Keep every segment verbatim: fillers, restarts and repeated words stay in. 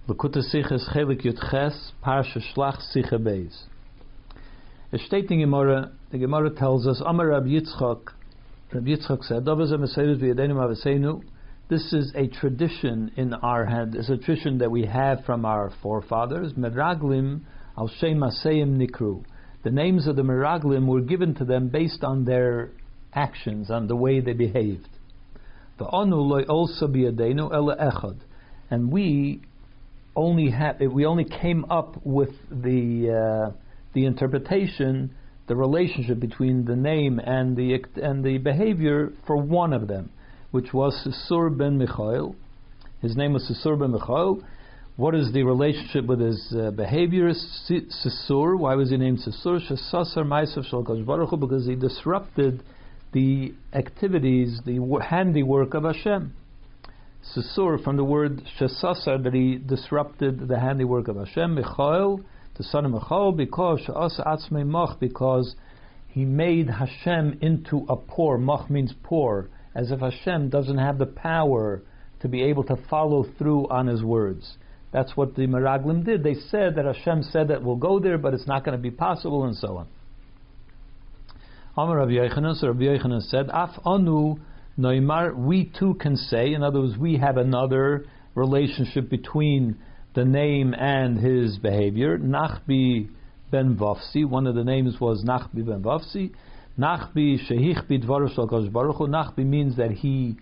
L'Kutei Sichos Chelik Yudches Parsha Shlach Sicha Beis. Es steht in Gemara, the Gemara tells us, Amar Rabbi Yitzchak, Rabbi Yitzchak said, this is a tradition in our hand, it's a tradition that we have from our forefathers, Meraglim al Shem Asayim Nikru. The names of the Meraglim were given to them based on their actions, on the way they behaved. And we only have, we only came up with the uh, the interpretation, the relationship between the name and the and the behavior for one of them, which was Sisur ben Michael. His name was Sisur ben Michael. What is the relationship with his uh, behavior? Sisur. Why was he named Sisur? Shesasar Ma'asav Shel Kadosh Baruch Hu, because he disrupted the activities, the handiwork of Hashem. Sisur, from the word Shesasar, that he disrupted the handiwork of Hashem. Michael, the son of Michael, because She'asa Atzmei Mach, because he made Hashem into a poor. Mach means poor, as if Hashem doesn't have the power to be able to follow through on his words. That's what the Meraglim did. They said that Hashem said that we'll go there, but it's not going to be possible, and so on. Amar Rabbi Yochanan, so Rabbi Yochanan said, Af anu noimar, we too can say, in other words, we have another relationship between the name and his behavior. Nachbi ben Vafsi, one of the names was Nachbi ben Vafsi. Nachbi shehichbi dvarav shel Kadosh Baruch Hu. Nachbi means that he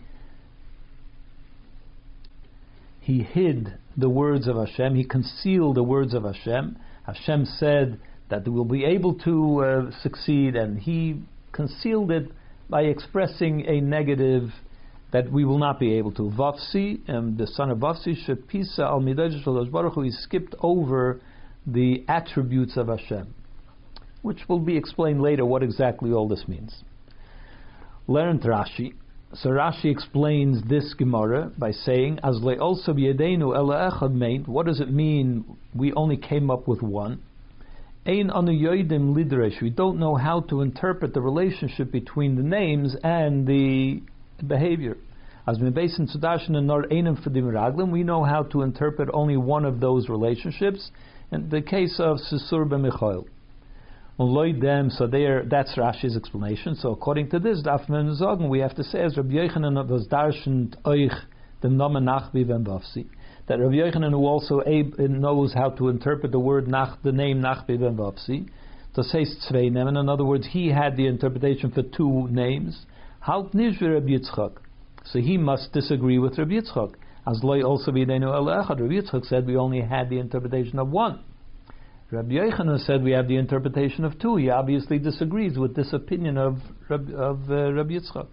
he hid the words of Hashem, he concealed the words of Hashem. Hashem said that they will be able to uh, succeed, and he concealed it by expressing a negative that we will not be able to. Vafsi, um, the son of Vafsi, Shepisa al Midash Shel Baruch Hu, he skipped over the attributes of Hashem, which will be explained later what exactly all this means. Learned Rashi. So Rashi explains this Gemara by saying, "As also b'yadeinu ela echad meint." What does it mean? We only came up with one. Ein anu yoidim lidresh. We don't know how to interpret the relationship between the names and the behavior. As mebeis tzadashin and nor einem f'dim raglim, we know how to interpret only one of those relationships. In the case of Sisur ben Michael. So there, that's Rashi's explanation. So according to this, we have to say, as Rabbi Yochanan was darshent euch the Namen Nachbi ben Vafsi, that Rabbi Yochanan, who also knows how to interpret the word nach, the name Nachbi ben Vafsi, to say zwei Namen. In other words, he had the interpretation for two names. Halt nicht Rabbi Yitzchak. So he must disagree with Rabbi Yitzchak. As loy also b'yadeinu el echad. Rabbi Yitzchak said we only had the interpretation of one. Rabbi Yochanan said we have the interpretation of two. He obviously disagrees with this opinion of Rabbi, of uh, Rabbi Yitzchak.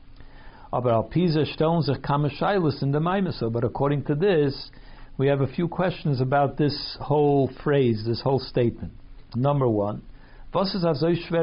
But according to this, we have a few questions about this whole phrase, this whole statement. Number one, what is so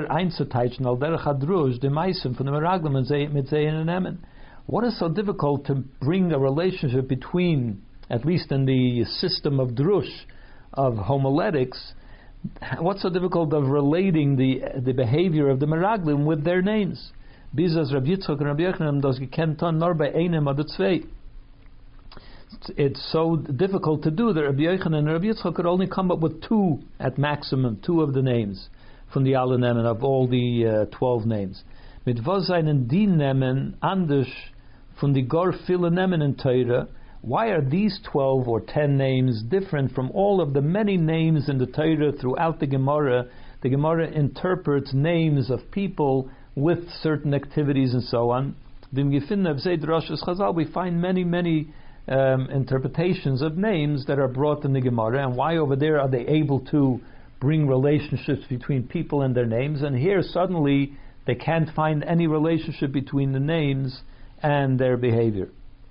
difficult to bring a relationship between, at least in the system of drush, of homiletics, what's so difficult of relating the the behavior of the Meraglim with their names? Bizas Rabbi Yitzchak and Rabbi Yochanan does gekenton nor by einem oder zwei. It's so difficult to do that Rabbi Yochanan and Rabbi Yitzchak could only come up with two at maximum, two of the names from the alle Nemen of all the uh, twelve names. Mit was seinen die Nemen anders von die gar viele Nemen in Torah. Why are these twelve or ten names different from all of the many names in the Torah throughout the Gemara? The Gemara interprets names of people with certain activities and so on. We find many, many um, interpretations of names that are brought in the Gemara, and why over there are they able to bring relationships between people and their names, and here suddenly they can't find any relationship between the names and their behavior.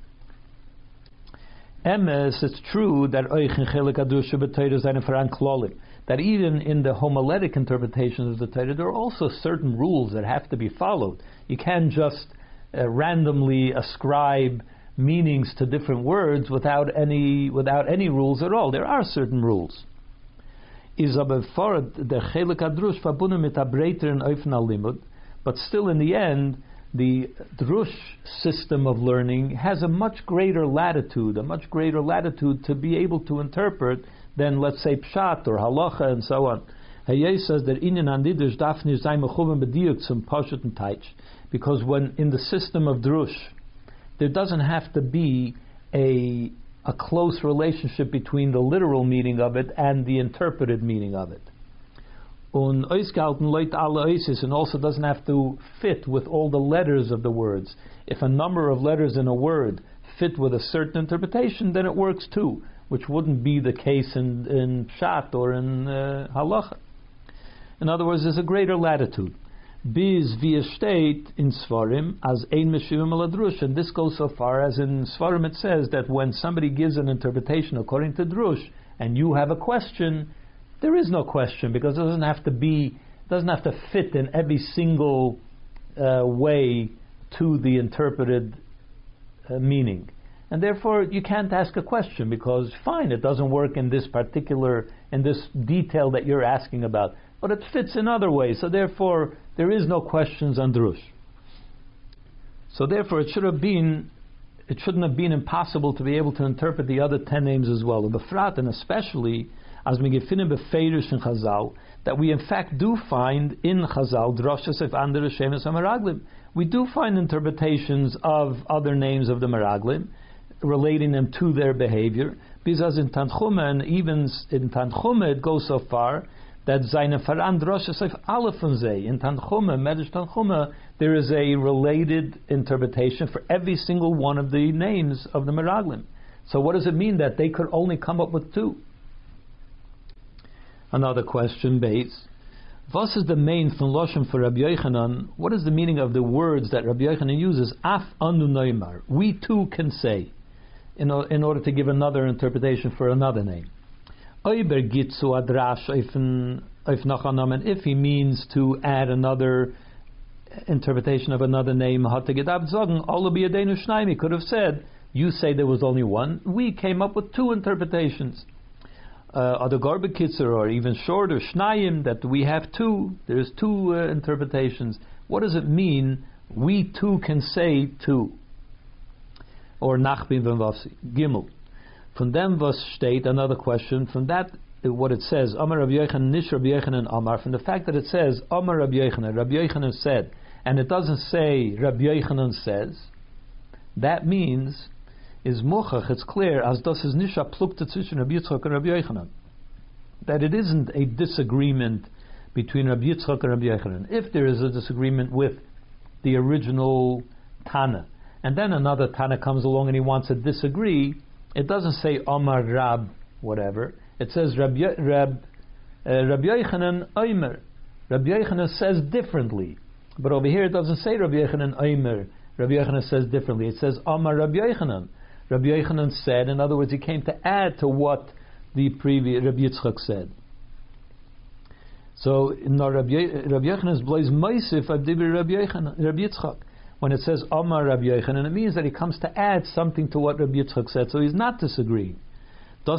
Emes, it's true that that even in the homiletic interpretations of the Torah, there are also certain rules that have to be followed. You can't just uh, randomly ascribe meanings to different words without any without any rules at all. There are certain rules. But still, in the end, the drush system of learning has a much greater latitude, a much greater latitude to be able to interpret than, let's say, pshat or halacha and so on. Hayei says that inyan andidish dafnir zayin mechuven b'diuk zum pashut and taich, because when in the system of drush, there doesn't have to be a a close relationship between the literal meaning of it and the interpreted meaning of it. And also doesn't have to fit with all the letters of the words. If a number of letters in a word fit with a certain interpretation, then it works too, which wouldn't be the case in, in Pshat or in uh, Halacha. In other words, there's a greater latitude. Biz via state in Svarim as ein meshivim al drush, and this goes so far as in Svarim it says that when somebody gives an interpretation according to drush, and you have a question, there is no question, because it doesn't have to be, doesn't have to fit in every single uh, way to the interpreted uh, meaning, and therefore you can't ask a question, because fine, it doesn't work in this particular, in this detail that you're asking about, but it fits in other ways, so therefore there is no questions on drush. So therefore it should have been, it shouldn't have been impossible to be able to interpret the other ten names as well. Befrat, and especially as we gefinnen befeirish in Chazal, that we in fact do find in Chazal drashas of andere shemes hameraglim. We do find interpretations of other names of the meraglim, relating them to their behavior. Because in Tanchuma, and even in Tanchuma, it goes so far that Zaina Faran Drosha Seif Aleph and Zay. In Tanchuma, Medrash Tanchuma, there is a related interpretation for every single one of the names of the Meraglim. So what does it mean that they could only come up with two? Another question, base. What is the main from Loshem for Rabbi Yochanan? What is the meaning of the words that Rabbi Yochanan uses? Af anu noimar. We too can say, in, in order to give another interpretation for another name. If he means to add another interpretation of another name, he could have said, you say there was only one, we came up with two interpretations. Uh, or even shorter, shnayim, that we have two, there's two uh, interpretations. What does it mean, we too can say two? Or nachbin v'vasi, gimel. From them was state another question. From that, what it says, Amar Rabbi Yochanan, Nish Rabbi Yochanan Amar. From the fact that it says Amar Rabbi Yochanan, Rabbi Yochanan said, and it doesn't say Rabbi Yochanan says, that means is mochach. It's clear as das is nisha plukta zwischen Rabbi Yitzchak and Rabbi Yochanan, that it isn't a disagreement between Rabbi Yitzchak and Rabbi Yochanan. If there is a disagreement with the original Tana, and then another Tana comes along and he wants to disagree, it doesn't say Omar Rab, whatever. It says Rabbi Rab, uh, Rabbi Yochanan Omer. Rabbi Yochanan says differently, but over here it doesn't say Rabbi Yochanan Omer. Rabbi Yochanan says differently. It says Omar Rabbi Yochanan. Rabbi Yochanan said. In other words, he came to add to what the previous Rabbi Yitzchak said. So no, Rabbi Yochanan's blaze Meisif Adibir Rabbi Yochanan, Rabbi Yitzchak. When it says Omar Rabbi Yochanan, it means that he comes to add something to what Rabbi Yitzchak said, so he's not disagreeing. And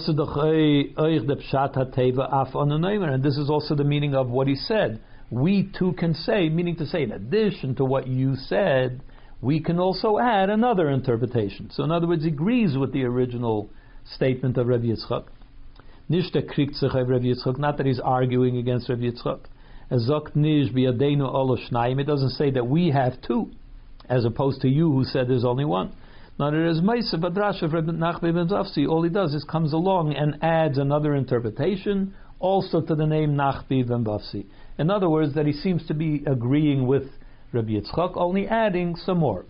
this is also the meaning of what he said. We too can say, meaning to say, in addition to what you said, we can also add another interpretation. So in other words, he agrees with the original statement of Rabbi Yitzchak. Not that he's arguing against Rabbi Yitzchak. It doesn't say that we have two, as opposed to you who said there's only one. Now there is Meisa Badrash of Rabbi Nachman ben Zafsi. All he does is comes along and adds another interpretation also to the name Nachbi ben Zafsi. In other words, that he seems to be agreeing with Rabbi Yitzchak, only adding some more.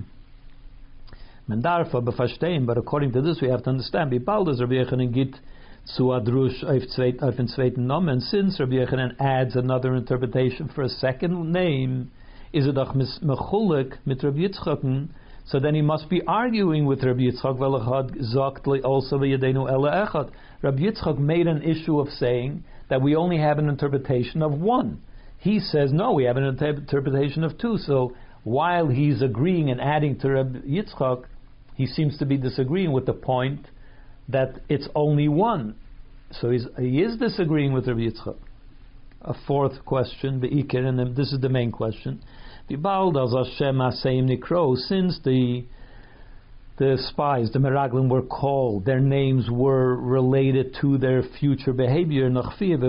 Mendarfa befashtein, but according to this we have to understand. Bibald as Rabbi Yochanan git zu adrush auf in zweiten Namen, since Rabbi Yochanan adds another interpretation for a second name, is it doch mechulek mit Rabbi Yitzchak? So then he must be arguing with Rabbi Yitzchak. Also Rabbi Yitzchak made an issue of saying that we only have an interpretation of one. He says no, we have an inter- interpretation of two. So while he's agreeing and adding to Rabbi Yitzchak, he seems to be disagreeing with the point that it's only one. So he's, he is disagreeing with Rabbi Yitzchak. A fourth question, the Iker, and this is the main question. V'bald as Hashem Aseim Nikro, since the the spies, the Meraglim, were called, their names were related to their future behavior, and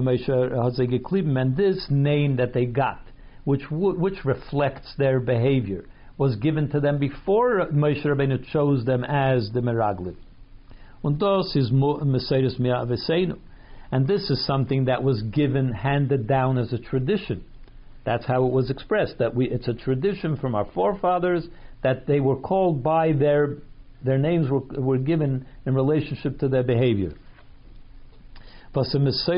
this name that they got, which which reflects their behavior, was given to them before Moshe Rabbeinu chose them as the Meraglim. Und das is Meseiros Mi'aveseinu. And this is something that was given, handed down as a tradition. That's how it was expressed, that we it's a tradition from our forefathers that they were called by their their names were, were given in relationship to their behavior. We know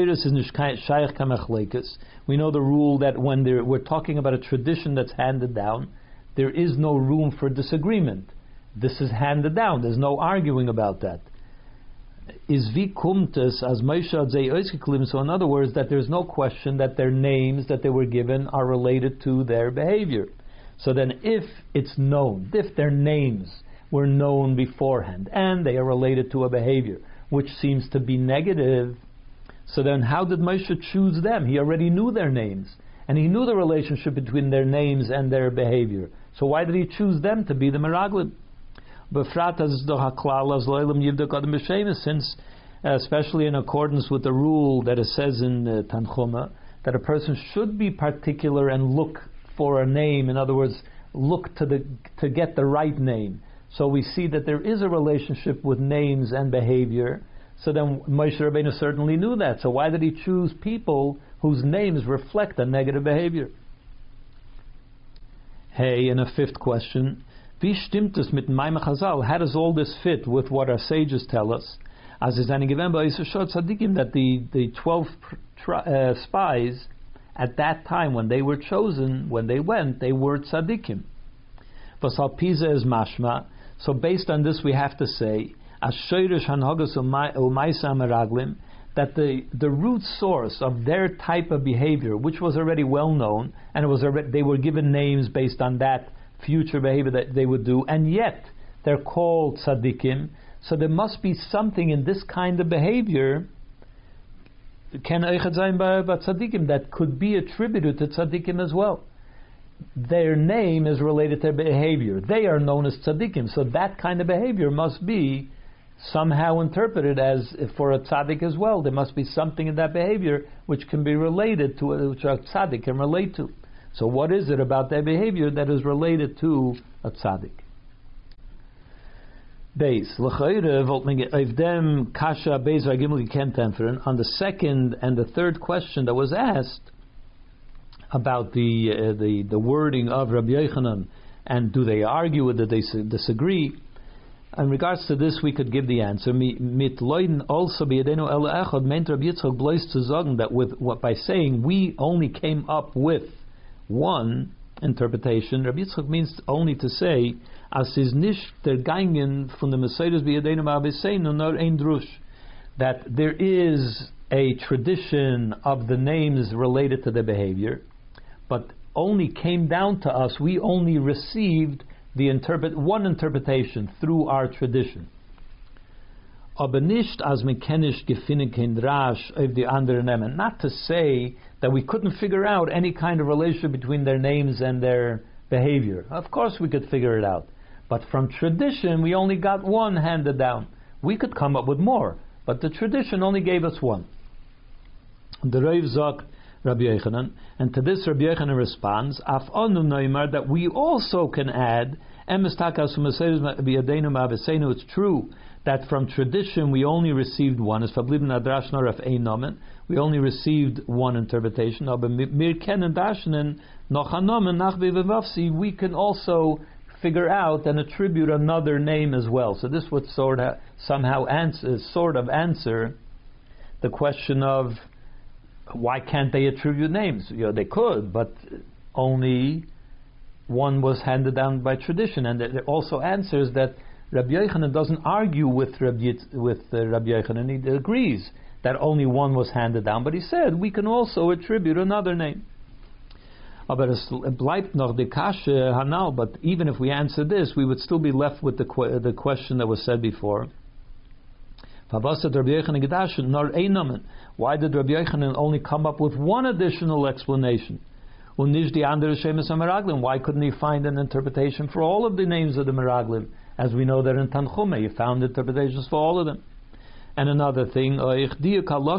the rule that when we're talking about a tradition that's handed down, there is no room for disagreement. This is handed down. There's no arguing about that. Is vi kumtes as Moshe zei oiskeklim. So in other words, that there's no question that their names that they were given are related to their behavior. So then, if it's known, if their names were known beforehand and they are related to a behavior which seems to be negative, so then how did Moshe choose them? He already knew their names, and he knew the relationship between their names and their behavior. So why did he choose them to be the Meraglim? Since, especially in accordance with the rule that it says in uh, Tanchuma, that a person should be particular and look for a name. In other words, look to the to get the right name. So we see that there is a relationship with names and behavior. So then Moshe Rabbeinu certainly knew that. So why did he choose people whose names reflect a negative behavior? Hey, and a fifth question. Wie stimmt es mit meinem Chazal? How does all this fit with what our sages tell us? As is eine gewähnt bei Yisroel Tzadikim, that the, the twelve uh, spies, at that time when they were chosen, when they went, they were Tzadikim. Vasal Pisa is mashma. So based on this we have to say, as Shoirish Hanhagas Umaisa Meraglim, that the, the root source of their type of behavior, which was already well known, and it was already, they were given names based on that future behavior that they would do, and yet they're called tzaddikim. So there must be something in this kind of behavior that could be attributed to tzaddikim as well. Their name is related to their behavior. They are known as tzaddikim, so that kind of behavior must be somehow interpreted as for a tzaddik as well. There must be something in that behavior which can be related to, which a tzaddik can relate to. So what is it about their behavior that is related to a tzaddik? Beis. On the second and the third question that was asked about the uh, the, the wording of Rabbi Yochanan, and do they argue with it, they disagree, in regards to this we could give the answer. Mit Leuten also b'yadenu ele echad meint Rabbi Yitzchak bloß zu sagen that with what by saying we only came up with one interpretation, Rabbi Yitzchak means only to say, as is nicht der Gangen von der Meseiros b'yadeinu ma'abeseinu nor ein drush, that there is a tradition of the names related to the behavior, but only came down to us, we only received the interpret one interpretation through our tradition. Aber nicht als man kennisch gefinnen kein Drash auf die anderen Namen. Not to say that we couldn't figure out any kind of relationship between their names and their behavior. Of course we could figure it out. But from tradition we only got one handed down. We could come up with more, but the tradition only gave us one. The Rav sagt Rabbi Yochanan, and to this Rabbi Yochanan responds, Af anu noimar, that we also can add, it's true that from tradition we only received one, we only received one interpretation, we can also figure out and attribute another name as well. So this would sort of somehow answer, sort of answer the question of why can't they attribute names? You know, they could, but only one was handed down by tradition. And it also answers that Rabbi Yochanan doesn't argue with Rabbi, with uh, Rabbi Yochanan. He agrees that only one was handed down, but he said we can also attribute another name. Aber es bleibt noch die Kasche hanal. But even if we answer this, we would still be left with the qu- the question that was said before. Why did Rabbi Yochanan only come up with one additional explanation? Unish the andere Shemes HaMeraglim. Why couldn't he find an interpretation for all of the names of the Meraglim? As we know that in Tanchuma, he found interpretations for all of them. And another thing, the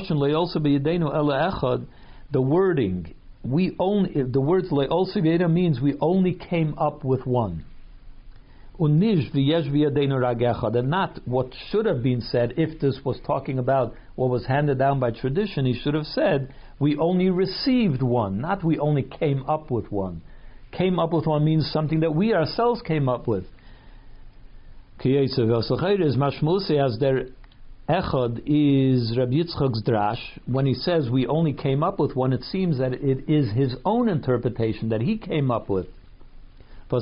wording, we only, the words le'olsi v'yeda means we only came up with one. Unish v'yesh v'yadeinu rag echad, and not what should have been said if this was talking about what was handed down by tradition. He should have said, we only received one, not we only came up with one. Came up with one means something that we ourselves came up with. As their echad is Rabbi Yitzchak's drash, when he says we only came up with one, it seems that it is his own interpretation that he came up with. And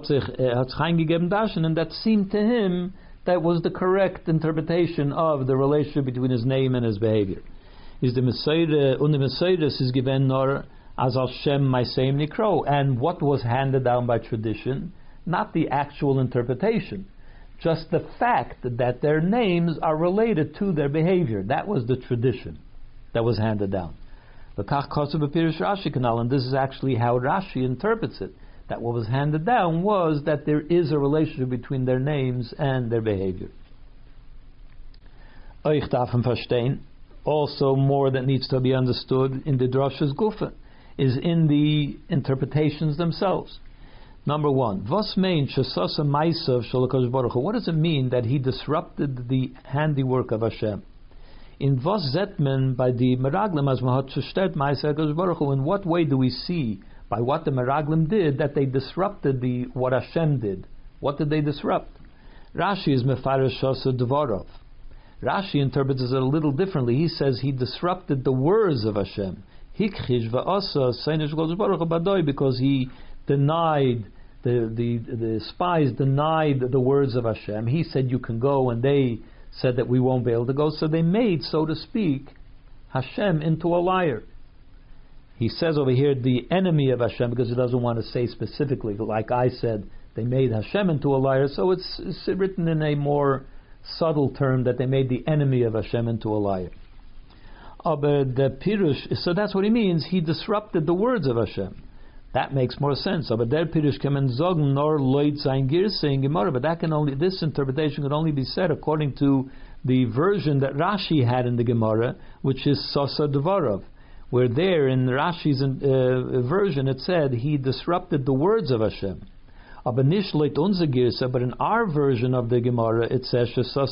that seemed to him that was the correct interpretation of the relationship between his name and his behavior. Is the Messiah und the Messiah is given nor as Hashem Maiseim Nikro, and what was handed down by tradition, not the actual interpretation, just the fact that their names are related to their behavior. That was the tradition that was handed down. And this is actually how Rashi interprets it, that what was handed down was that there is a relationship between their names and their behavior. Also, more that needs to be understood in the Drashas Gufa is in the interpretations themselves. Number one, what does it mean that he disrupted the handiwork of Hashem? In was zetmen by the Meraglim as mahat shustet Ma'aser HaKadosh Baruch Hu, in what way do we see by what the Meraglim did that they disrupted the what Hashem did? What did they disrupt? Rashi is mefarish shasa dvarov. Rashi interprets it a little differently. He says he disrupted the words of Hashem. Hikchish va'asa seinish HaKadosh Baruch Hu badoi, because he denied, the, the the spies denied the words of Hashem. He said you can go, and they said that we won't be able to go. So they made, so to speak, Hashem into a liar. He says over here the enemy of Hashem, because he doesn't want to say specifically, like I said, they made Hashem into a liar. So it's, it's written in a more subtle term that they made the enemy of Hashem into a liar. But the Pirush, so that's what he means. He disrupted the words of Hashem. That makes more sense. But der Pirush kemen zogen nor loit sein girse in Gemara. But that can only, this interpretation can only be said according to the version that Rashi had in the Gemara, which is Sosa Dvarov, where there in Rashi's uh, version it said he disrupted the words of Hashem. But in our version of the Gemara it says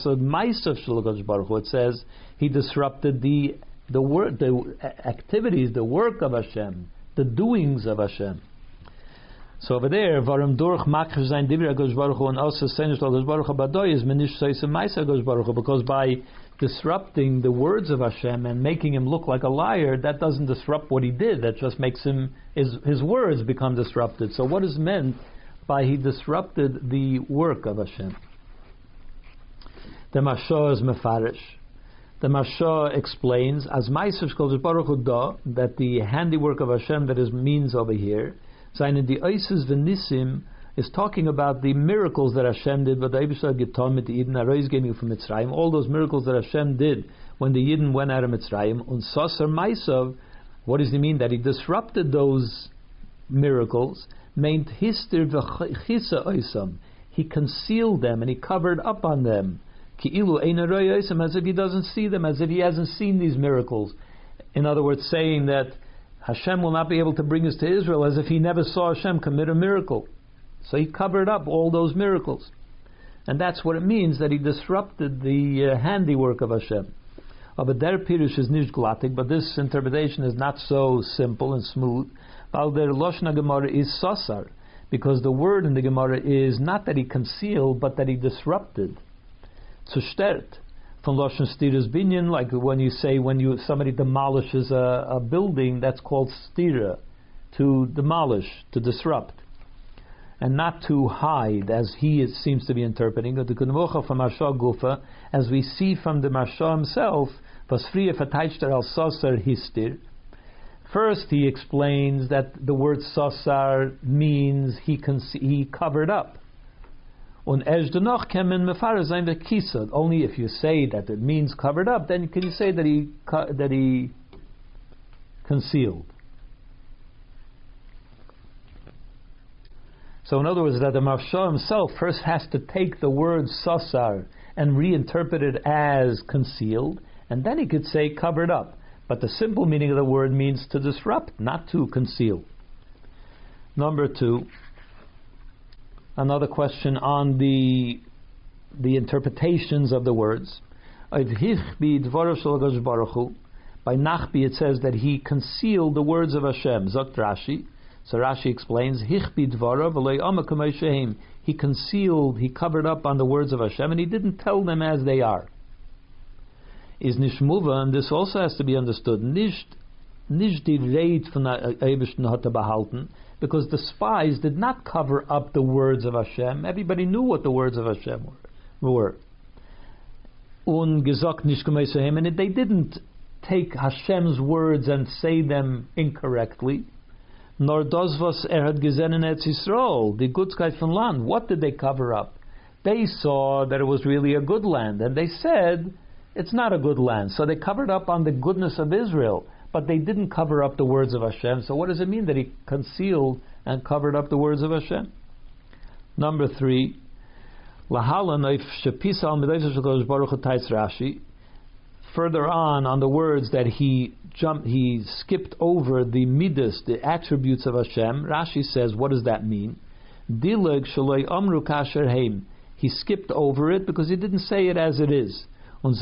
it says he disrupted the the work, the activities, the work of Hashem, the doings of Hashem. So over there, varum durch makh sein divir HaKadosh Baruch Hu and also seinish HaKadosh Baruch Hu badoy is menish seis ma'aser HaKadosh Baruch Hu, because by disrupting the words of Hashem and making him look like a liar, that doesn't disrupt what he did. That just makes him, his his words become disrupted. So what is meant by he disrupted the work of Hashem? The Mashah is mefarish. The Mashah explains as Ma'aser HaKadosh Baruch Hu da, that the handiwork of Hashem that is means over here, seine the Eises v'Nisim, is talking about the miracles that Hashem did, but the Eibishter getan mit the Yidden herausgehen from Mitzrayim, all those miracles that Hashem did when the Yidden went out of Mitzrayim. Und Sasar Maisav, what does he mean? That he disrupted those miracles. Meint histir v'chisa oisam, he concealed them and he covered up on them. Ki'ilu eina roya oisam, as if he doesn't see them, as if he hasn't seen these miracles. In other words, saying that Hashem will not be able to bring us to Israel, as if he never saw Hashem commit a miracle. So he covered up all those miracles. And that's what it means, that he disrupted the uh, handiwork of Hashem. Oh, but their Pirush is nish glatik, but this interpretation is not so simple and smooth. While their Loshna Gemara is sasar, because the word in the Gemara is not that he concealed, but that he disrupted. Zustert. From Loshen Stiras Binyan, like when you say when you somebody demolishes a, a building, that's called stira, to demolish, to disrupt, and not to hide, as he is, seems to be interpreting. The Kunvocha from Marsha Gufa, as we see from the Marsha himself, was free verteidigter al sasar histir. First, he explains that the word sasar means he conce- he covered up. Only if you say that it means covered up, then can you say that he co- that he concealed? So in other words, that the Maharsha himself first has to take the word sasar and reinterpret it as concealed, and then he could say covered up. But the simple meaning of the word means to disrupt, not to conceal. Number two, another question on the the interpretations of the words. By Nachbi it says that he concealed the words of Hashem. Zokt Rashi. So Rashi explains, he concealed, he covered up on the words of Hashem, and he didn't tell them as they are. Is nishmuva, and this also has to be understood. Nicht, nicht die Reit von der Eibishten hat er behalten, because the spies did not cover up the words of Hashem. Everybody knew what the words of Hashem were. Und gesagt nicht gemäß him, and they didn't take Hashem's words and say them incorrectly. Nor das was er hat gesehen in Eretz Yisrael, the Gutskeit von Land. What did they cover up? They saw that it was really a good land, and they said it's not a good land. So they covered up on the goodness of Israel, but they didn't cover up the words of Hashem. So what does it mean that he concealed and covered up the words of Hashem? Number three, further on, on the words that he jumped, he skipped over the midas, the attributes of Hashem. Rashi says, what does that mean? Dileg shaloi amru kasher heim. He skipped over it because he didn't say it as it is. But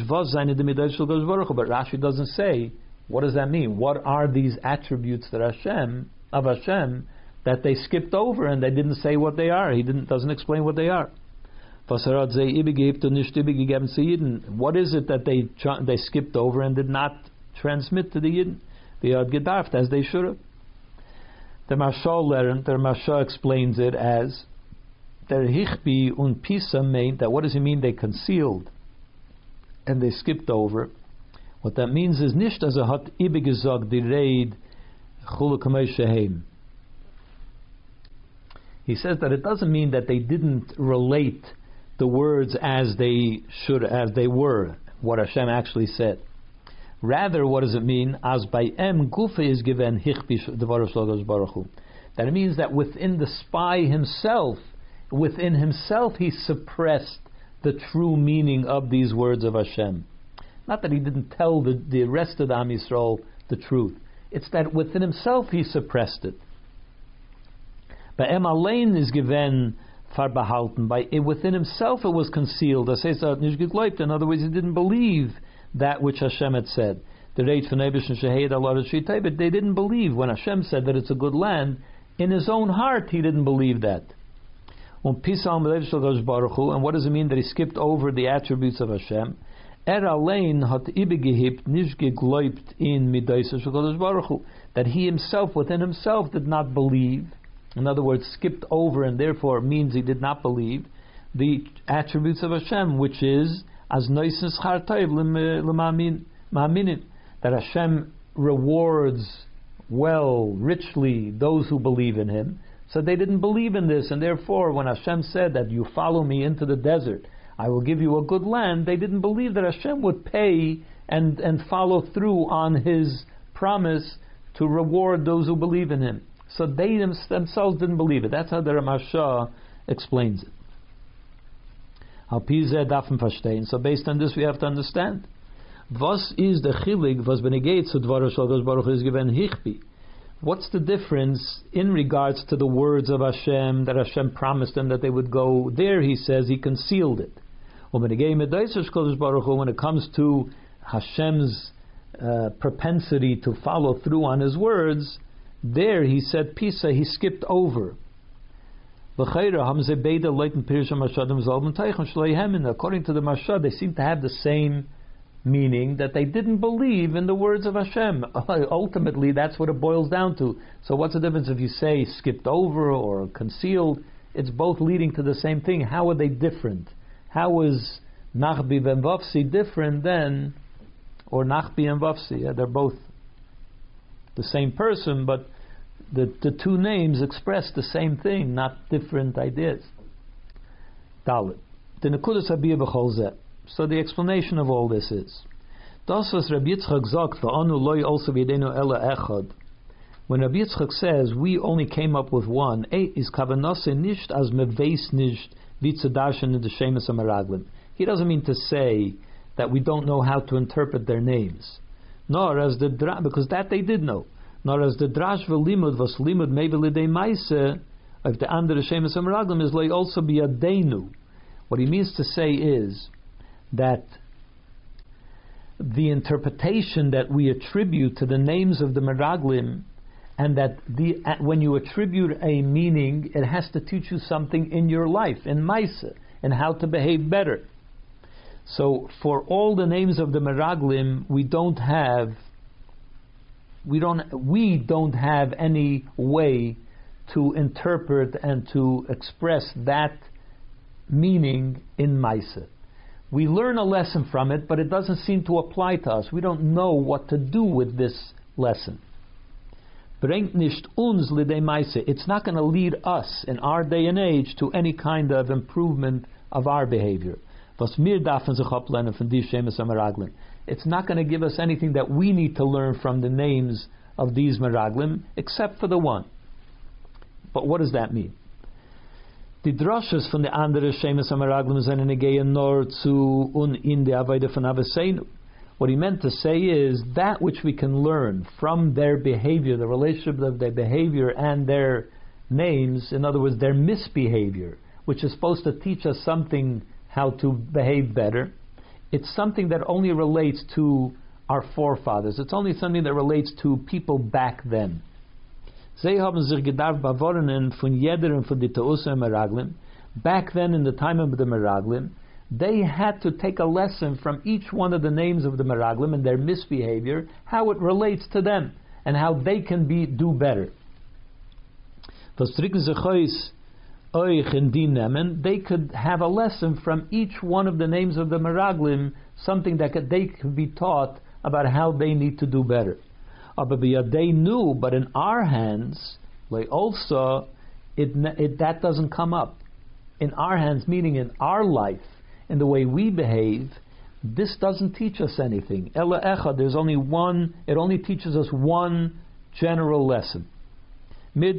Rashi doesn't say, what does that mean? What are these attributes that Hashem of Hashem that they skipped over and they didn't say what they are? He didn't doesn't explain what they are. What is it that they they skipped over and did not transmit to the Yidden? They had gedarft as they should have. The Maharsha learned, the Maharsha explains it as der Hichbi und Pisa meant that what does he mean they concealed and they skipped over? What that means is nicht as a hat ibe gesagt die Reid chulu kamei shehem. He says that it doesn't mean that they didn't relate the words as they should, as they were, what Hashem actually said. Rather, what does it mean? As by em gufa is given hichbi devaros logos baruch hu. That it means that within the spy himself, within himself, he suppressed the true meaning of these words of Hashem. Not that he didn't tell the, the rest of the Am Yisrael the truth. It's that within himself he suppressed it. By em alein is given far behalten. By within himself it was concealed. In other words, he didn't believe that which Hashem had said. They didn't believe when Hashem said that it's a good land. In his own heart, he didn't believe that. And what does it mean that he skipped over the attributes of Hashem? That he himself, within himself, did not believe. In other words, skipped over, and therefore means he did not believe the attributes of Hashem, which is as noises chartayv l'ma'aminin, that Hashem rewards well, richly, those who believe in Him. So they didn't believe in this, and therefore, when Hashem said that you follow me into the desert, I will give you a good land, they didn't believe that Hashem would pay and and follow through on His promise to reward those who believe in Him. So they themselves didn't believe it. That's how the Maharsha explains it. So based on this, we have to understand. Was is the chilig was benegate zu dvaros shel Baruch is given hichbi? What's the difference in regards to the words of Hashem that Hashem promised them that they would go there? He says He concealed it. When it comes to Hashem's uh, propensity to follow through on His words, there he said Pisa, he skipped over. According to the Maharsha, they seem to have the same meaning, that they didn't believe in the words of Hashem. Ultimately, that's what it boils down to. So what's the difference if you say skipped over or concealed? It's both leading to the same thing. How are they different? How is Nachbi ben Vavsi different than, or Nachbi and Vavsi? Yeah, they're both the same person, but the, the two names express the same thing, not different ideas. Dalit. The Nekudas Habiyah b'chol zeh. So the explanation of all this is, das was Rabbi Yitzchak sagt, v'anu loy also v'yedenu ela echad, When Rabbi Yitzchak says we only came up with one, is kavanase nicht as meveis nicht vitzedarshan in the shemus hameraglim. He doesn't mean to say that we don't know how to interpret their names, nor as the dra- because that they did know, nor as the drash v'limud was limud maybe lidei maise of the andere shemus hameraglim is like also biyadenu. What he means to say is that the interpretation that we attribute to the names of the meraglim, and that the when you attribute a meaning, it has to teach you something in your life, in Maisa, and how to behave better. So for all the names of the meraglim, we don't have we don't we don't have any way to interpret and to express that meaning in Maisa. We learn a lesson from it, but it doesn't seem to apply to us. We don't know what to do with this lesson. Bringt nicht uns lidei Maise. It's not going to lead us in our day and age to any kind of improvement of our behavior. Was mir darfen sich ablernen von die shemus hameraglim. It's not going to give us anything that we need to learn from the names of these meraglim, except for the one. But what does that mean? Die droshes von der andere shemus hameraglim sind gehen nur zu un in der Avodah von Avosseinu. What he meant to say is that which we can learn from their behavior, the relationship of their behavior and their names, in other words, their misbehavior, which is supposed to teach us something how to behave better. It's something that only relates to our forefathers. It's only something that relates to people back then. Back then, in the time of the meraglim, they had to take a lesson from each one of the names of the meraglim and their misbehavior, how it relates to them and how they can be do better. They could have a lesson from each one of the names of the meraglim, something that could, they could be taught about how they need to do better. They knew, but in our hands, like also, it, it that doesn't come up. In our hands, meaning in our life, in the way we behave, this doesn't teach us anything. Ela echad, there's only one, it only teaches us one general lesson. We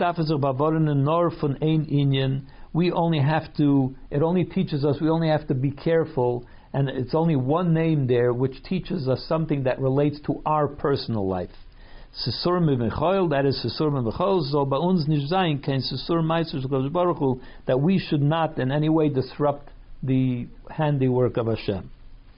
only have to, it only teaches us, we only have to be careful, and it's only one name there which teaches us something that relates to our personal life. Sisur Michael, that is Sisur Michael, so bei uns nicht sein kein Sisur Meister Baruch Hu, that we should not in any way disrupt the handiwork of Hashem.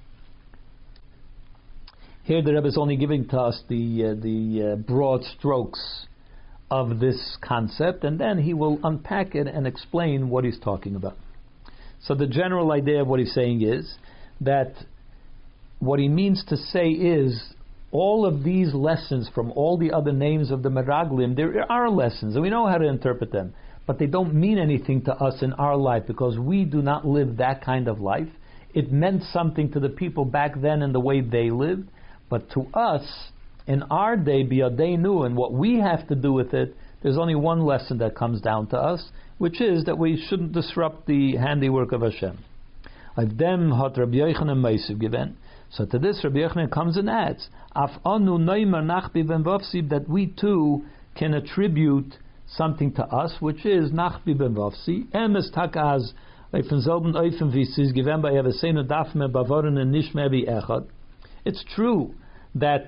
Here the Rebbe is only giving to us the uh, the uh, broad strokes of this concept, and then he will unpack it and explain what he's talking about. So the general idea of what he's saying is that what he means to say is all of these lessons from all the other names of the meraglim, there are lessons, and we know how to interpret them, but they don't mean anything to us in our life because we do not live that kind of life. It meant something to the people back then in the way they lived, but to us, in our day, biyadenu, and what we have to do with it, there's only one lesson that comes down to us, which is that we shouldn't disrupt the handiwork of Hashem. Of them hat Rabbi Yochanan Meisiv given. So to this, Rabbi Yochanan comes and adds, Af anu noimer nachbi ben vavsi, that we too can attribute something to us, which is nachbi ben vavsi. Emes takaz von selben Eufen wie es ist given bei Avosseinu darf man bewahren nicht mehr wie echad. It's true that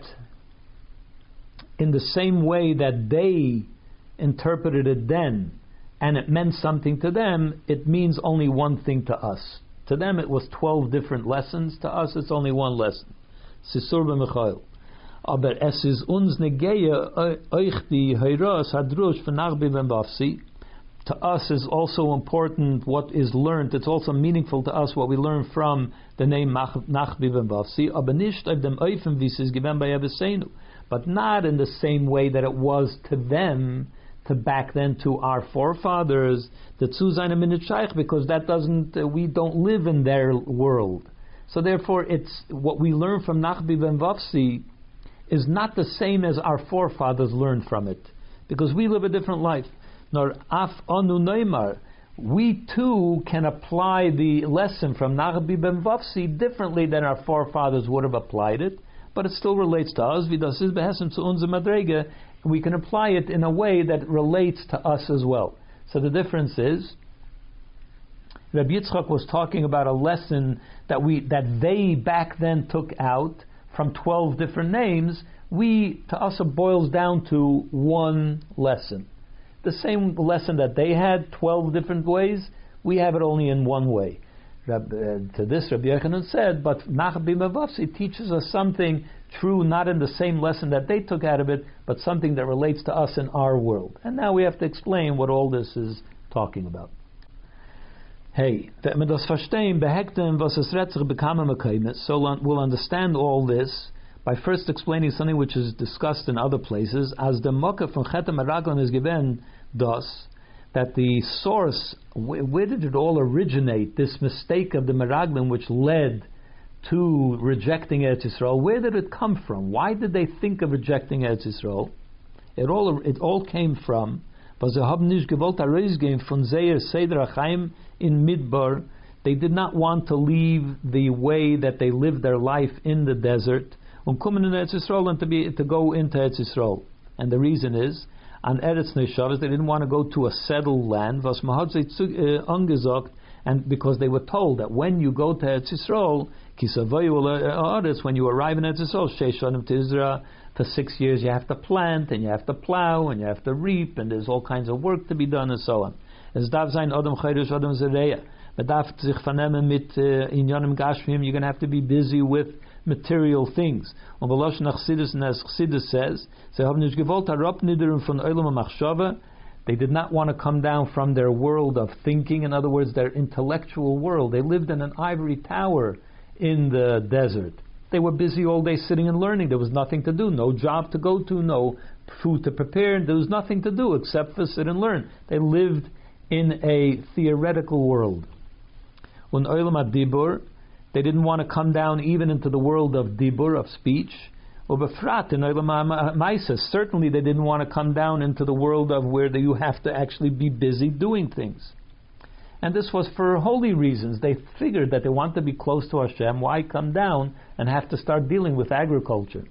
in the same way that they interpreted it then, and it meant something to them, it means only one thing to us. To them it was twelve different lessons. To us it's only one lesson. Sisur b'Michael. Aber es ist uns negeya euch die Heiras hadrush v'nachbi v'mvavsi. To us is also important what is learned. It's also meaningful to us what we learn from the name Nachbi v'mvavsi. Aber nicht auf dem Eufen wie es ist given bei Avosseinu. But not in the same way that it was to them, to back then to our forefathers, the Tzuzayna Minut Shaykh, because that doesn't, uh, we don't live in their world. So therefore, it's what we learn from Nachbi ben Vavsi is not the same as our forefathers learned from it, because we live a different life. Nor af anu neymar, we too can apply the lesson from Nachbi ben Vavsi differently than our forefathers would have applied it. But it still relates to us. Wie das ist behesem zu unserer Madrege, we can apply it in a way that relates to us as well. So the difference is, Rabbi Yitzchak was talking about a lesson that we that they back then took out from twelve different names. We, to us, it boils down to one lesson. The same lesson that they had, twelve different ways, we have it only in one way. Rab, uh, to this, Rabbi Yochanan said, but Nachbi Mavavsi teaches us something true, not in the same lesson that they took out of it, but something that relates to us in our world. And now we have to explain what all this is talking about. Hey, so we'll understand all this by first explaining something which is discussed in other places, as the Mokkah from Chet HaMeraglim is given, thus, that the source, where, where did it all originate, this mistake of the Meraglim which led to rejecting Eretz Yisrael, where did it come from? Why did they think of rejecting Eretz Yisrael? It all, it all came from in Midbar. They did not want to leave the way that they lived their life in the desert, and to be to go into Eretz Yisrael. And the reason is, on Eretz Neshavas, they didn't want to go to a settled land, and because they were told that when you go to Eretz Yisrael, when you arrive in Eretz Yisrael, for six years you have to plant, and you have to plow, and you have to reap, and there's all kinds of work to be done, and so on. Es darf sein Adam Chayrish Adam Zereya. Man darf sich vernehmen mit Inyanim Gashmim. You're going to have to be busy with material things. Und Velosh nach Chassidus, and as Chassidus says, sie haben nicht gewollt herabniedern von Olam HaMachshava. They did not want to come down from their world of thinking. In other words, their intellectual world. They lived in an ivory tower in the desert. They were busy all day sitting and learning. There was nothing to do, no job to go to, no food to prepare. There was nothing to do except for sit and learn. They lived in a theoretical world. When Olam HaDibur, they didn't want to come down even into the world of Dibur, of speech. Or Befrat in Olam HaMaisa, certainly they didn't want to come down into the world of where you have to actually be busy doing things. And this was for holy reasons. They figured that they want to be close to Hashem. Why come down and have to start dealing with agriculture?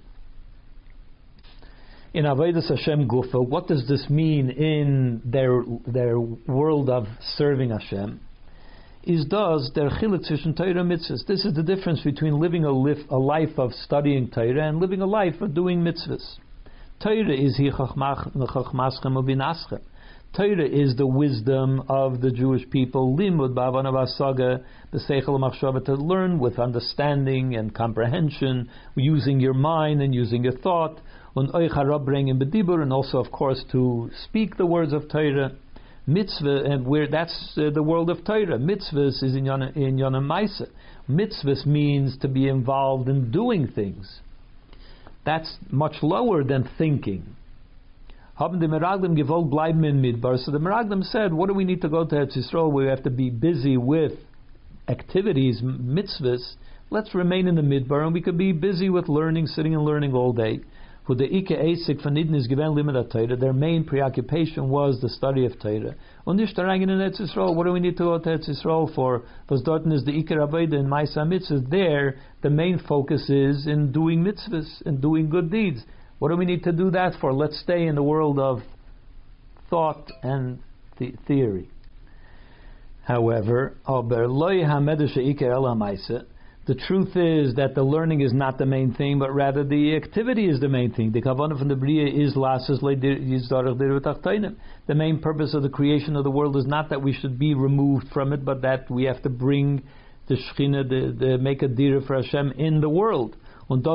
In Avodas Hashem Gufa, what does this mean in their their world of serving Hashem? Is does their chiluk zwischen Torah and mitzvahs. This is the difference between living a, lif, a life of studying Torah and living a life of doing mitzvahs. Torah is hi chachmaschem ubinaschem. Torah is the wisdom of the Jewish people. Limud ba'avana b'asaga b'seichel machshava, to learn with understanding and comprehension, using your mind and using your thought. And also, of course, to speak the words of Torah. Mitzvah, and where that's uh, the world of Torah. Mitzvahs is in Yonah in Yonah Maisa. Mitzvahs means to be involved in doing things. That's much lower than thinking. Haben die Meraglim gewollt bleiben in Midbar. So the Meraglim said, what do we need to go to Eretz Yisrael? We have to be busy with activities, mitzvahs. Let's remain in the Midbar, and we could be busy with learning, sitting and learning all day. Who the Ike Eisik von Nidden is given limit Torah. Their main preoccupation was the study of Torah. Und nicht rein in Eretz Yisrael. What do we need to go to Eretz Yisrael for? Because dort is the Iker Avodah in Maisa Mitzvahs. There, the main focus is in doing mitzvahs and doing good deeds. What do we need to do that for? Let's stay in the world of thought and the theory. However, aber loy hamedesh Iker ela Maisa. The truth is that the learning is not the main thing, but rather the activity is the main thing. The kavanah from the Bria is lasses the main purpose of the creation of the world is not that we should be removed from it, but that we have to bring the Shechina, the, the make a dira for Hashem in the world. And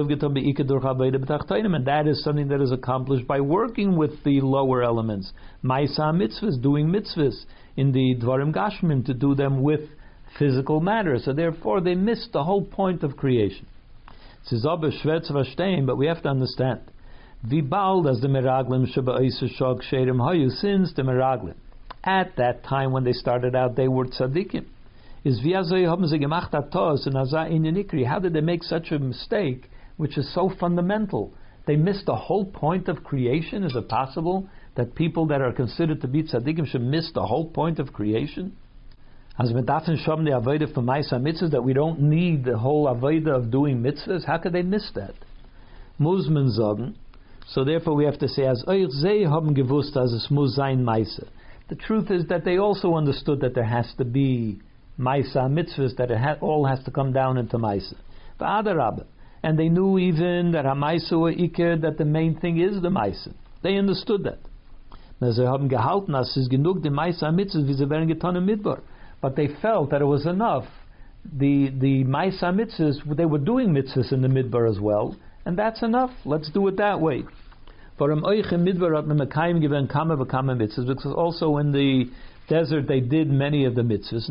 that is something that is accomplished by working with the lower elements. Maisa mitzvahs, doing mitzvahs in the Dvarim Gashmim, to do them with physical matter. So therefore they missed the whole point of creation. But we have to understand, since the Meraglim, at that time when they started out, they were tzaddikim. How did they make such a mistake, which is so fundamental? They missed the whole point of creation. Is it possible that people that are considered to be tzaddikim should miss the whole point of creation? As we dafen shom the avodah for ma'isa mitzvahs, that we don't need the whole avodah of doing mitzvahs. How could they miss that? Muzman sagen, So therefore we have to say, as euch sie haben gewusst, as es muss sein Maise. The truth is that they also understood that there has to be Maisa mitzvahs, that it ha- all has to come down into Maisa. And they knew even that HaMaisa or Iker, that the main thing is the Maisa. They understood that. But they felt that it was enough. The the Maisa mitzvahs, they were doing mitzvahs in the Midbar as well, and that's enough. Let's do it that way. For because also in the desert they did many of the mitzvahs.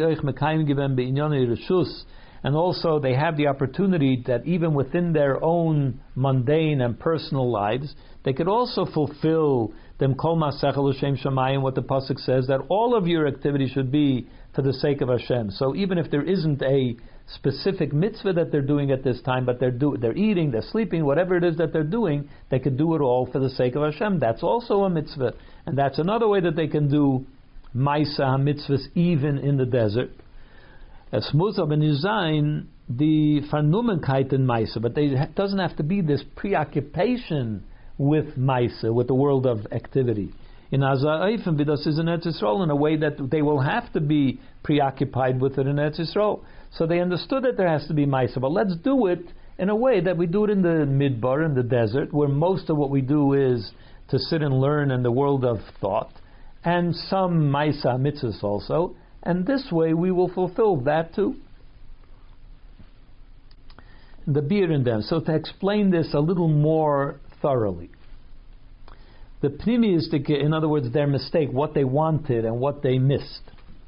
And also they have the opportunity that even within their own mundane and personal lives, they could also fulfill them kol masechel l'shem shamayim, what the pasuk says, that all of your activity should be for the sake of Hashem. So even if there isn't a specific mitzvah that they're doing at this time, but they're do, they're eating, they're sleeping, whatever it is that they're doing, they could do it all for the sake of Hashem. That's also a mitzvah, and that's another way that they can do Maisa mitzvahs even in the desert. Es muss aber nicht sein die Vernummenkeit in Maisa, but it doesn't have to be this preoccupation with Maisa, with the world of activity. In Azayifim, Vidas is in Eretz Yisrael, in a way that they will have to be preoccupied with it in Eretz Yisrael. So they understood that there has to be Maisa, but let's do it in a way that we do it in the Midbar, in the desert, where most of what we do is to sit and learn in the world of thought, and some Maisa mitzvahs also. And this way we will fulfill that too. The beer in them. So to explain this a little more thoroughly. The pnimiistic, in other words, their mistake, what they wanted and what they missed.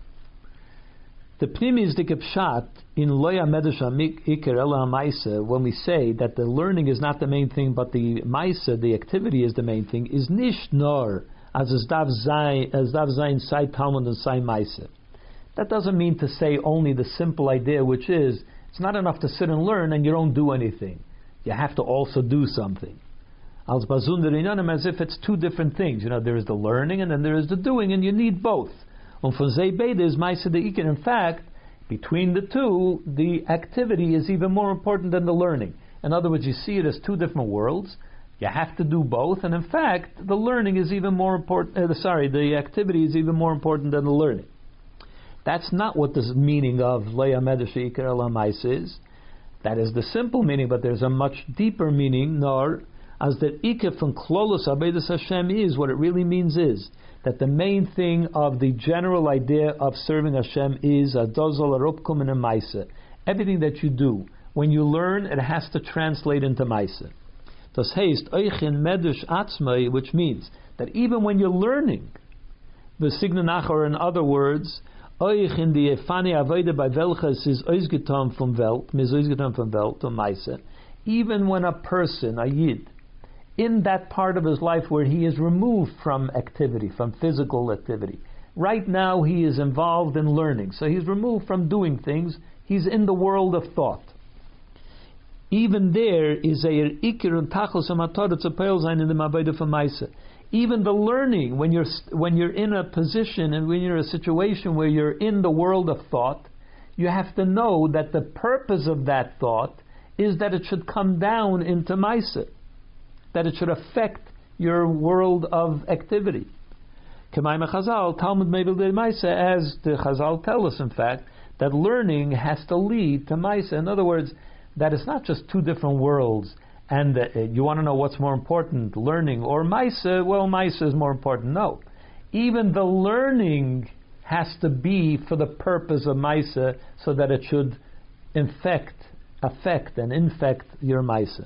The pnimiistic pshat in loya medusha iker ela maisa, when we say that the learning is not the main thing, but the maisa, the activity, is the main thing, is nish nor as es dav zayin as dav zayin sai talmud and sai maisa. That doesn't mean to say only the simple idea, which is it's not enough to sit and learn and you don't do anything. You have to also do something. Als bazunder inanim, as if it's two different things. You know, there is the learning and then there is the doing, and you need both. Und von zei beide is Maisa de Iker. In fact, between the two, the activity is even more important than the learning. In other words, you see it as two different worlds. You have to do both, and in fact, the learning is even more important. Uh, sorry, the activity is even more important than the learning. That's not what the meaning of Leah Medesh Iker Ela Maisa is. That is the simple meaning, but there's a much deeper meaning, nor as the Iker from Klolos Abedas Hashem is, what it really means is that the main thing of the general idea of serving Hashem is Adozol Arupkum in a Maisa. Everything that you do, when you learn, it has to translate into Maisa. Das heißt, Eichin Medesh Atzmai, which means that even when you're learning, the Signanach, or in other words, Euch in die Efani Avoide bei welches is ausgetan vom Welt, mis ausgetan vom Welt, um Maisa. Even when a person, a Yid, in that part of his life where he is removed from activity, from physical activity, right now he is involved in learning, so he's removed from doing things, he's in the world of thought. Even there is a Ikir and Tachos Amator, it's a peil sein in the Avoide from Maisa. Even the learning, when you're when you're in a position and when you're in a situation where you're in the world of thought, you have to know that the purpose of that thought is that it should come down into Maisa, that it should affect your world of activity. K'mayim Chazal, Talmud Mevel de Maisa, as the Chazal tell us, in fact, that learning has to lead to Maisa. In other words, that it's not just two different worlds. And uh, you want to know what's more important, learning or Maisa? Well, Maisa is more important. No. Even the learning has to be for the purpose of Maisa, so that it should infect, affect and infect your Maisa.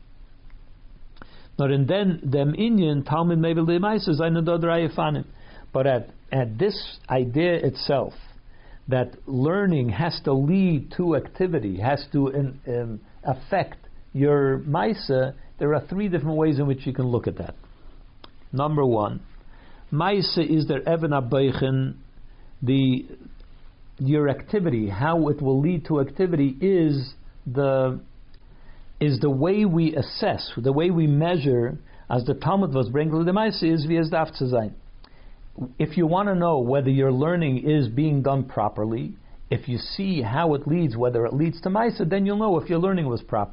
Not in then them Indian Talmud Mevel de Maisa seine Dodraye Fanim. But at at this idea itself, that learning has to lead to activity, has to in, um, affect your Maisa, there are three different ways in which you can look at that. Number one, Maisa is der Even Abeichen, the your activity, how it will lead to activity is the is the way we assess, the way we measure, as the Talmud was bringing the Maisa is wie es darf zu sein. If you want to know whether your learning is being done properly, if you see how it leads, whether it leads to Maisa, then you'll know if your learning was proper.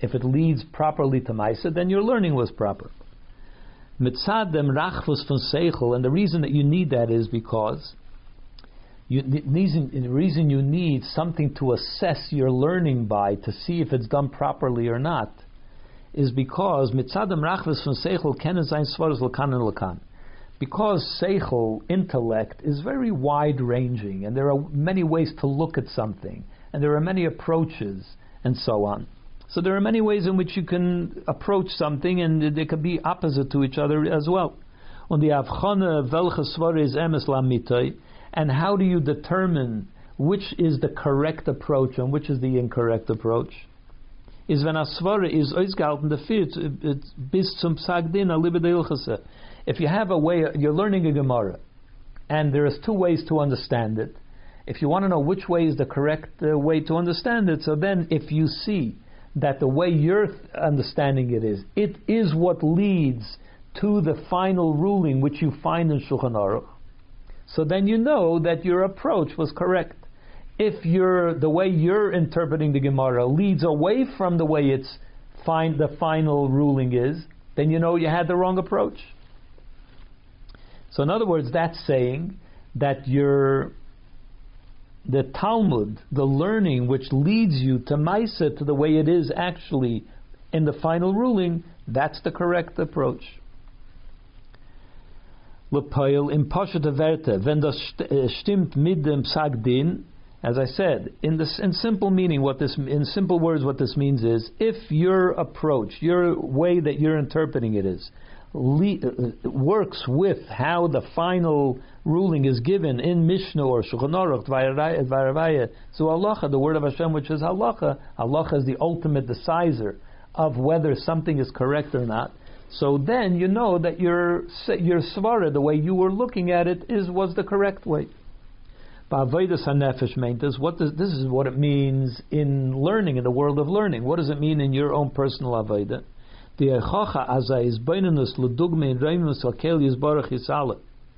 if it leads properly to Maisa, then your learning was proper. Mitzadem rachvus von seichel, and the reason that you need that is because you, the reason, the reason you need something to assess your learning by, to see if it's done properly or not, is because mitzadem rachvus von seichel kenen sein svaros lakan and lakan. Because seichel, intellect, is very wide-ranging, and there are many ways to look at something, and there are many approaches, and so on. So there are many ways in which you can approach something, and they can be opposite to each other as well. On the avchana welche svara is emes lamitay, and how do you determine which is the correct approach and which is the incorrect approach? Is when a svara is oisgehalten the fit bis zum psak din a libed ilchase. If you have a way, you're learning a Gemara, and there is two ways to understand it. If you want to know which way is the correct uh, way to understand it, so then if you see that the way you're understanding it is, it is what leads to the final ruling which you find in Shulchan Aruch, so then you know that your approach was correct. If you're, the way you're interpreting the Gemara leads away from the way it's find the final ruling is, then you know you had the wrong approach. So in other words, that's saying that your the Talmud, the learning which leads you to Maisa, to the way it is actually in the final ruling, that's the correct approach. Lepoil im Pashat Verte, wenn das stimmt mit dem Psak Din, as I said, in this in simple meaning, what this in simple words, what this means is, if your approach, your way that you're interpreting it is, Le- uh, works with how the final ruling is given in Mishnah or Shulchan Aruch, Dvaravaya, so halacha, the word of Hashem, which is halacha, halacha is the ultimate decider of whether something is correct or not. So then you know that your your svara, the way you were looking at it, is was the correct way. Ba'avodas hanefesh meintes, what does this is what it means in learning, in the world of learning. What does it mean in your own personal avodah? The echacha azay is beinunus l'dugme in reimus hakel yizbarach yisale.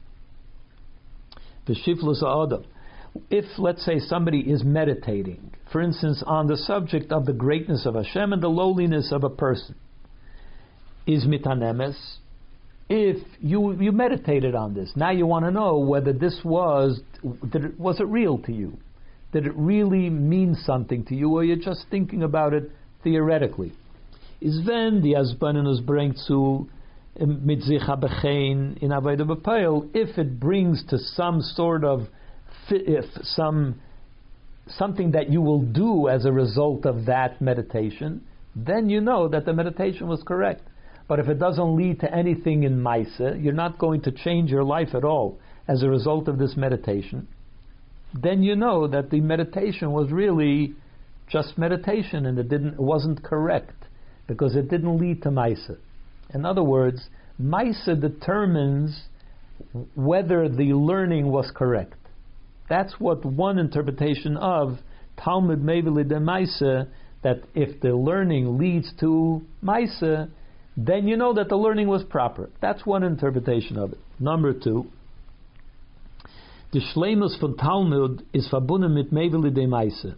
V'shiflus ha'adam. If, let's say, somebody is meditating, for instance, on the subject of the greatness of Hashem and the lowliness of a person, is mitanemes. If you you meditated on this, now you want to know whether this was did it, was it real to you? Did it really mean something to you, or you're just thinking about it theoretically? Is when the Azbanus bringt zu mitzicha bechein in avodah b'peil, if it brings to some sort of if some something that you will do as a result of that meditation, then you know that the meditation was correct. But if it doesn't lead to anything in Maisa, you're not going to change your life at all as a result of this meditation, then you know that the meditation was really just meditation and it didn't it wasn't correct, because it didn't lead to Maisa. In other words, Maisa determines whether the learning was correct. That's what one interpretation of Talmud Mevili de Maisa, that if the learning leads to Maisa, then you know that the learning was proper. That's one interpretation of it. Number two, the Shleimus von Talmud is verbunden mit Mevili de Maisa.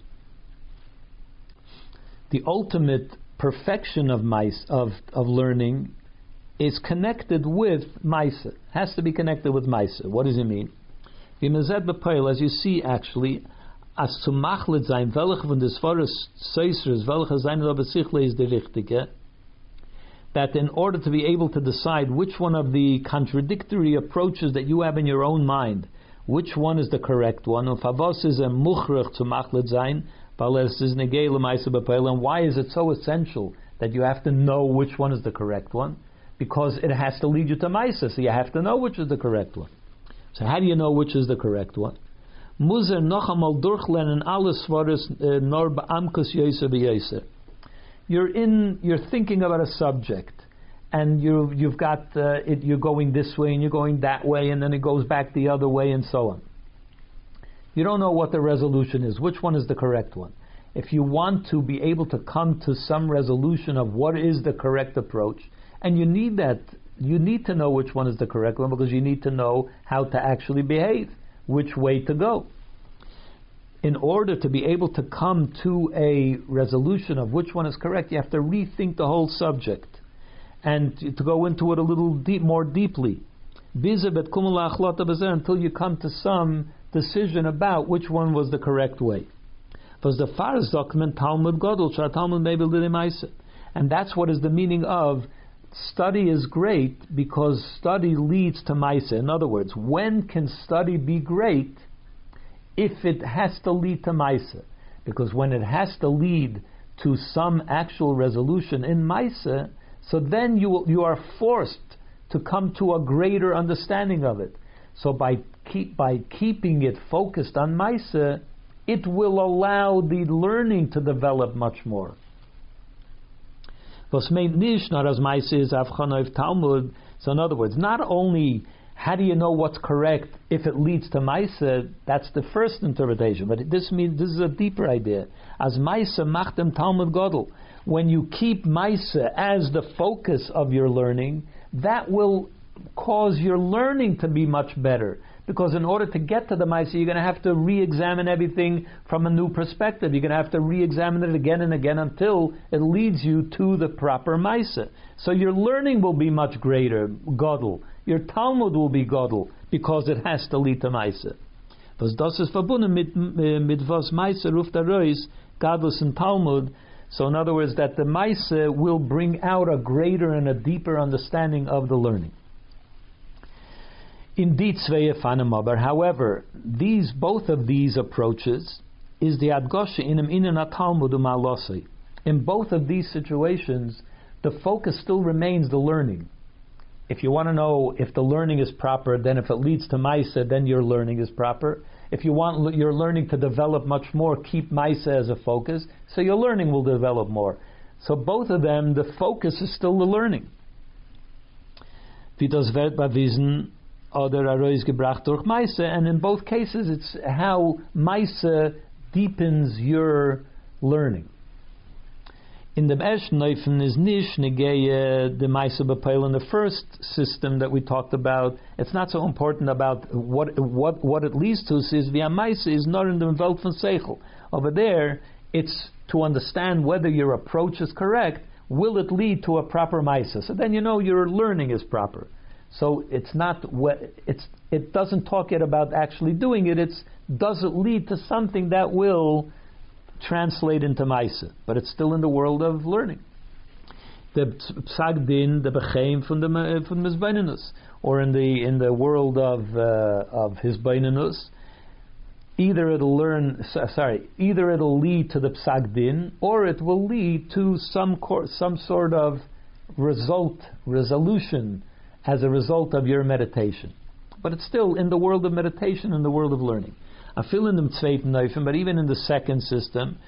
The ultimate perfection of mice of, of learning is connected with Maisa. Has to be connected with Maisa. What does it mean? As you see, actually, as zu machlet sein, welche von des Svares Seisres, welche sein Rabesichle is the richtige, that in order to be able to decide which one of the contradictory approaches that you have in your own mind, which one is the correct one, and favos is a muchrech zu machlet sein, and why is it so essential that you have to know which one is the correct one? Because it has to lead you to Maisa, so you have to know which is the correct one. So how do you know which is the correct one? Muzer noch einmal durchlernen alles Svares nor beamkus yoser beyoser. You're in, you're thinking about a subject, and you you've got uh, it. You're going this way and you're going that way, and then it goes back the other way, and so on. You don't know what the resolution is. Which one is the correct one? If you want to be able to come to some resolution of what is the correct approach, and you need that, you need to know which one is the correct one, because you need to know how to actually behave, which way to go. in order to be able to come to a resolution of which one is correct, you have to rethink the whole subject and to, to go into it a little deep, more deeply. Until you come to some decision about which one was the correct way. And that's what is the meaning of study is great because study leads to Maisa. In other words, when can study be great? If it has to lead to Maisa. Because when it has to lead to some actual resolution in Maisa, so then you you are forced to come to a greater understanding of it. So by keep by keeping it focused on Maisa, it will allow the learning to develop much more. So in other words, not only how do you know what's correct if it leads to Maisa, that's the first interpretation, but this means this is a deeper idea. As Maisa machtem Talmud Gadol, when you keep Maisa as the focus of your learning, that will cause your learning to be much better. Because in order to get to the Maisa, you're going to have to re-examine everything from a new perspective. You're going to have to re-examine it again and again until it leads you to the proper Maisa. So your learning will be much greater, Gadol. Your Talmud will be Gadol, because it has to lead to Maisa. Was das ist verbunden mit mit was Maisa ruft arois Gadlus and Talmud. So in other words, that the Maisa will bring out a greater and a deeper understanding of the learning. Indeed, however, these both of these approaches is the adgosha in inan Talmud u'malosei. In both of these situations, the focus still remains the learning. If you want to know if the learning is proper, then if it leads to Maisa, then your learning is proper. If you want your learning to develop much more, keep Maisa as a focus, so your learning will develop more. So both of them, the focus is still the learning. And in both cases, it's how Maisa deepens your learning. In the Eshneifen is nish negeye the Maisa b'peil. In the first system that we talked about, it's not so important about what what what it leads to. Is via Maisa is not in the Welt von Seichel. Over there, it's to understand whether your approach is correct. Will it lead to a proper Maisa? So then you know your learning is proper. So it's not what it's. It doesn't talk yet about actually doing it. It's does it lead to something that will translate into Maisa, but it's still in the world of learning. The Psag Din, the Becheim from the from Mizbeinenus, or in the in the world of uh, of his Beinenus, either it'll learn. Sorry, either it'll lead to the Psag Din, or it will lead to some cor- some sort of result resolution as a result of your meditation. But it's still in the world of meditation, in the world of learning. I feel in the zweiten Neufen, but even in the second system,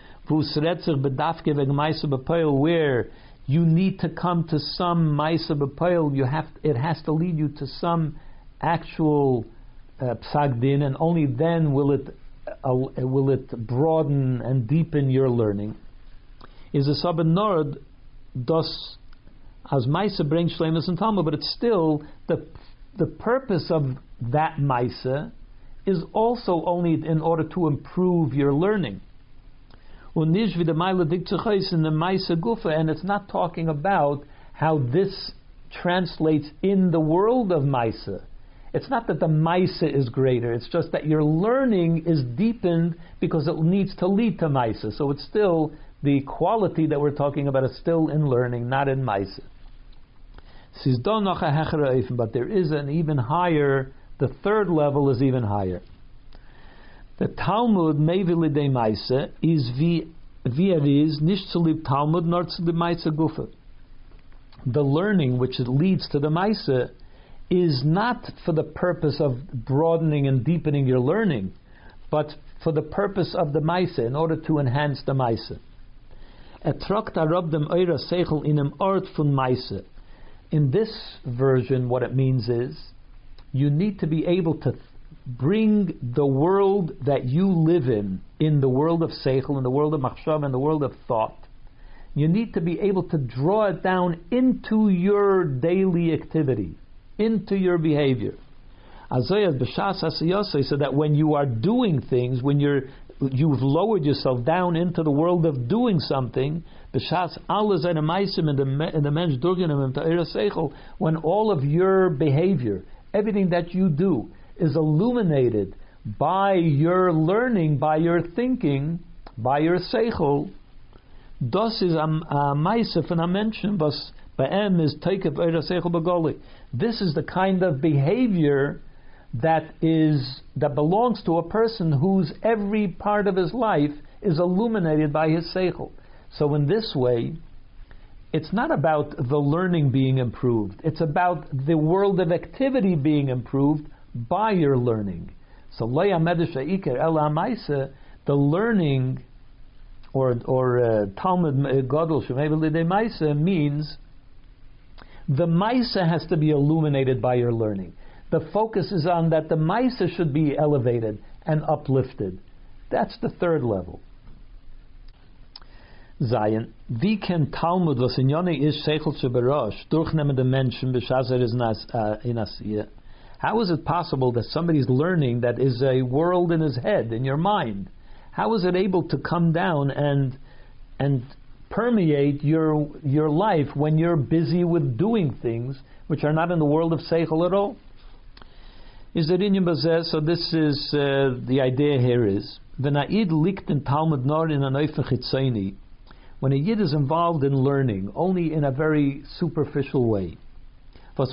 where you need to come to some Maisa B'Peil, you have it has to lead you to some actual uh, Psag Din, and only then will it uh, will it broaden and deepen your learning. Is a Saben Nord das as Maisa brings Shleimus and Talmud, but it's still the the purpose of that Maisa is also only in order to improve your learning. And it's not talking about how this translates in the world of Maisa. It's not that the Maisa is greater, it's just that your learning is deepened because it needs to lead to Maisa. So it's still, the quality that we're talking about is still in learning, not in Maisa. But there is an even higher, the third level is even higher. The Talmud Mevilidei Maisa is wie er is nicht zu lieb Talmud nor zu the Maisa Gufa. The learning which it leads to the Maisa is not for the purpose of broadening and deepening your learning, but for the purpose of the Maisa, in order to enhance the Maisa. In this version, what it means is, you need to be able to bring the world that you live in, in the world of Seichel, in the world of Machshav, in the world of thought, you need to be able to draw it down into your daily activity, into your behavior. So that when you are doing things, when you're you've lowered yourself down into the world of doing something, when all of your behavior, everything that you do, is illuminated by your learning, by your thinking, by your seichel. Das is a ma'ase von a Menschen, was be'em is teikev eira seichel begoli. This is the kind of behavior that is that belongs to a person whose every part of his life is illuminated by his seichel. So in this way, it's not about the learning being improved. It's about the world of activity being improved by your learning. So the learning or or uh, Talmud Gadol Shemei L'Idei Maisa means the Maisa has to be illuminated by your learning. The focus is on that the Maisa should be elevated and uplifted. That's the third level. Zion, wie kann Talmud, was in Yoni is Seichel Sheberosh, durchnehmen den Menschen, beschazer is in Asiyah? How is it possible that somebody's learning that is a world in his head, in your mind? How is it able to come down and and permeate your your life when you're busy with doing things which are not in the world of Seichel at all? Is there in Bazeh? So this is uh, the idea here is V'na'id likt in Talmud nor in an oifen chitzoni. When a Yid is involved in learning only in a very superficial way, and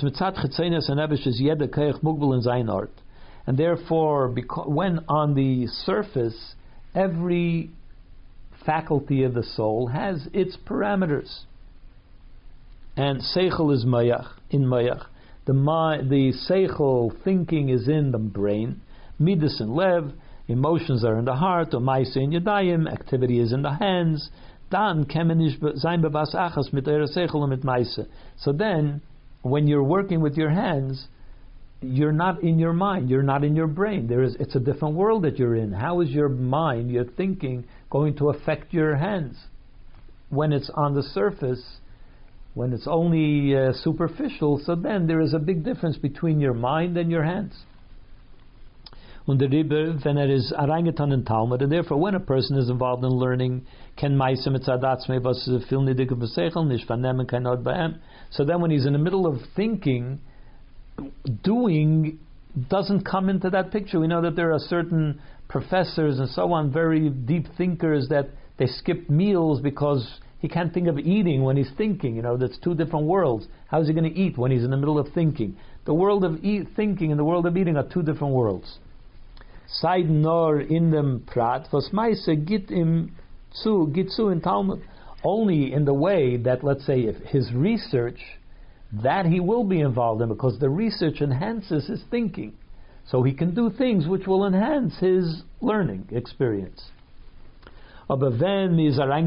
therefore, because when on the surface, every faculty of the soul has its parameters, and seichel is mayach in mayach. The ma, the seichel thinking is in the brain, midas in lev, emotions are in the heart, or ma'aseh in yadayim, activity is in the hands. Dan So then, when you're working with your hands, you're not in your mind, you're not in your brain. There is, it's a different world that you're in. How is your mind, your thinking, going to affect your hands? When it's on the surface, when it's only uh, superficial, so then there is a big difference between your mind and your hands. Und der Rebbe, wenn er is areingetan in Talmud, and therefore when a person is involved in learning, ken meise mit zadatzmei, was viel nidige besechel, nicht vernehmen, kein Ort beim. So then when he's in the middle of thinking, doing doesn't come into that picture. We know that there are certain professors and so on, very deep thinkers, that they skip meals because he can't think of eating when he's thinking. You know, that's two different worlds. How is he going to eat when he's in the middle of thinking? The world of eat, thinking and the world of eating are two different worlds. Seid nor in dem Prat, was meise git im zu, git zu in Talmud. Only in the way that, let's say, if his research, that he will be involved in, because the research enhances his thinking. So he can do things which will enhance his learning experience. But when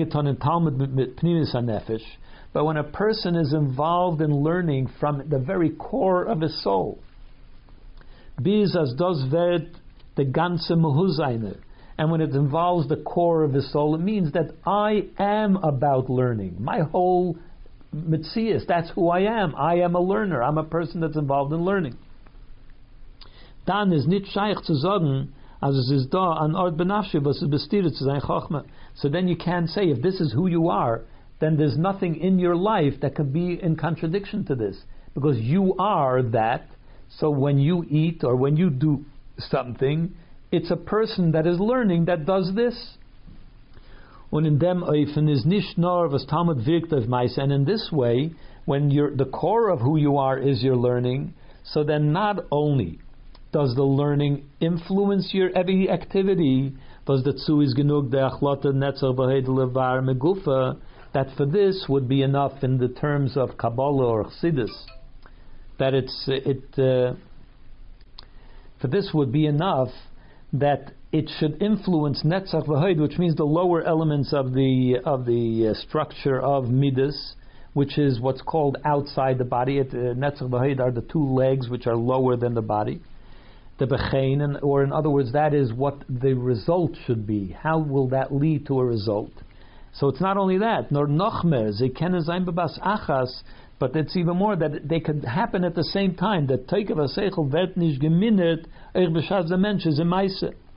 a person is involved in learning from the very core of his soul, bis as das wird the ganze Mehuzayne, and when it involves the core of his soul, it means that I am about learning. My whole Metzias, that's who I am. I am a learner. I'm a person that's involved in learning. Dann ist nicht scheich zu sagen, as es ist da an Ort benafshe, was es bestiert zu sein Chochmah. So then you can't say, if this is who you are, then there's nothing in your life that can be in contradiction to this, because you are that. So when you eat or when you do something, it's a person that is learning that does this. Und in dem Eufen is nicht nur was Talmud wirkt auf meise, and in this way, when you're, the core of who you are is your learning, so then not only does the learning influence your every activity, was dazu is genug der Achlote Netzer Behedele Var Megufa, that for this would be enough in the terms of Kabbalah or Chassidus, that it's it uh, for this would be enough that it should influence Netzach V'Hoid, which means the lower elements of the of the uh, structure of Midas, which is what's called outside the body. It, uh, Netzach V'Hoid are the two legs which are lower than the body. The Bechein, or in other words, that is what the result should be. How will that lead to a result? So it's not only that, nor Nochmer, ze kenen sein bebas achas, but it's even more that they could happen at the same time. That Teikev HaSeichel wird nicht geminnet, euch beschaz der Mensch is a Meise.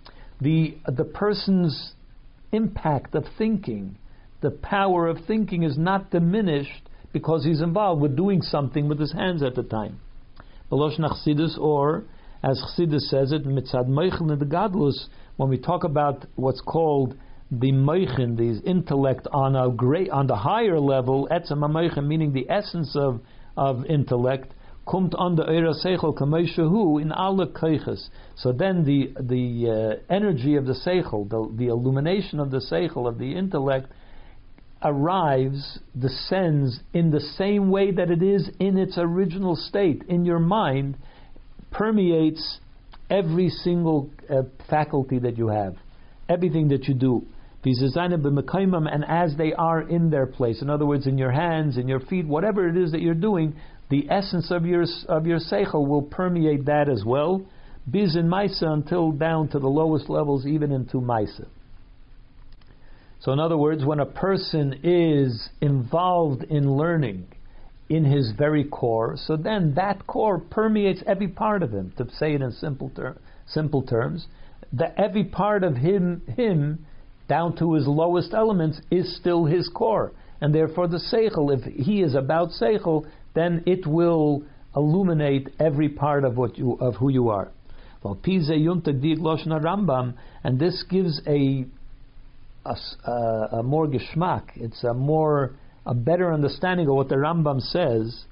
the the person's impact of thinking, the power of thinking is not diminished because he's involved with doing something with his hands at the time. Belosh Chassidus, or as Chassidus says it, mitzad moichin in the gadlus, when we talk about what's called the moichin, the intellect on a great, on the higher level, etzem moichin, meaning the essence of of intellect, kumt on the eira seichel kameishahu in alle keiches. So then the the uh, energy of the seichel, the, the illumination of the seichel, of the intellect, arrives, descends in the same way that it is in its original state in your mind, permeates every single uh, faculty that you have, everything that you do. And as they are in their place, in other words, in your hands, in your feet, whatever it is that you're doing, the essence of your of your seichel will permeate that as well, biz in maisa, until down to the lowest levels, even into maisa. So in other words, when a person is involved in learning in his very core, so then that core permeates every part of him. To say it in simple ter- simple terms, that every part of him, him, down to his lowest elements, is still his core. And therefore the seichel, if he is about seichel, then it will illuminate every part of what you of who you are. Well, Rambam, and this gives a A, a, a more geschmack, it's a more a better understanding of what the Rambam says.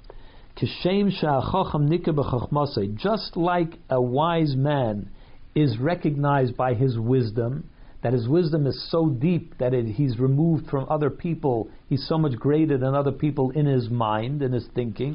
Just like a wise man is recognized by his wisdom, that his wisdom is so deep that it, he's removed from other people, he's so much greater than other people in his mind, in his thinking.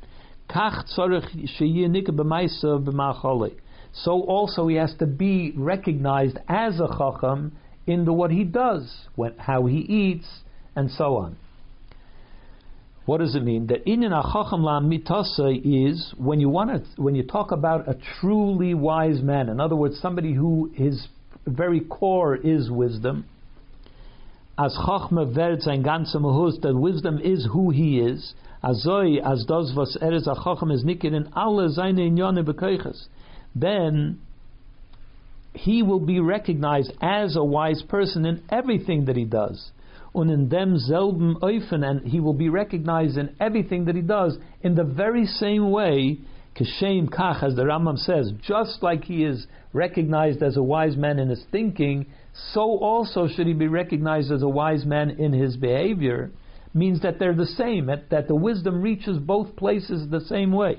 So also he has to be recognized as a chacham in the what he does, when, how he eats, and so on. What does it mean? The inyan hachacham la'mitasa is when you want to, when you talk about a truly wise man. In other words, somebody who his very core is wisdom. As chachma vert sein ganze mahus, that wisdom is who he is. Azoi as das was er is a chacham is nikir in alle seine inyane bekoiches. Then he will be recognized as a wise person in everything that he does. Und in dem selben Eufen, and he will be recognized in everything that he does in the very same way, Keshem Kach, as the Rambam says, just like he is recognized as a wise man in his thinking, so also should he be recognized as a wise man in his behavior, means that they're the same, that, that the wisdom reaches both places the same way.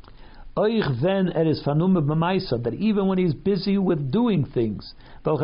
That even when he's busy with doing things,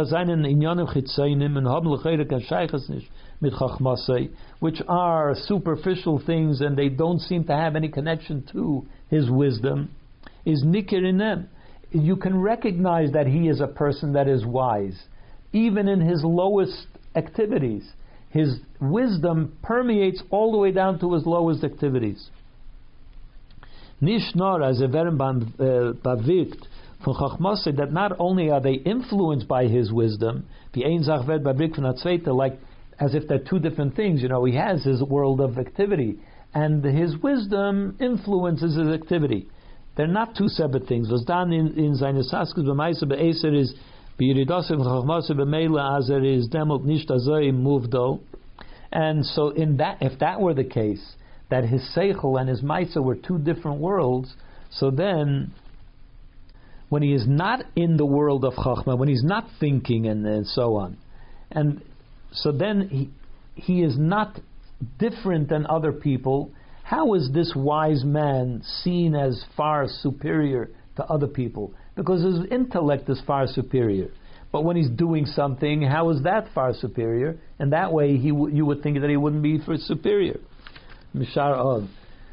which are superficial things and they don't seem to have any connection to his wisdom, is nikir in them. You can recognize that he is a person that is wise, even in his lowest activities. His wisdom permeates all the way down to his lowest activities. Nishnor as a verim bavikt from Chachmase, that not only are they influenced by his wisdom, the ein zach ved bavikt from Atzveita, like as if they're two different things. You know, he has his world of activity, and his wisdom influences his activity. They're not two separate things. Was done in in seine Saskus b'Maisa be'Eser is b'Yiridosim Chachmase b'Meila Azer is demot nicht azoi muvdo. And so, in that, if that were the case, that his seichel and his maisa were two different worlds, so then, when he is not in the world of chachma, when he's not thinking and, and so on, and so then he he is not different than other people. How is this wise man seen as far superior to other people? Because his intellect is far superior. But when he's doing something, how is that far superior? And that way, he w- you would think that he wouldn't be for superior. So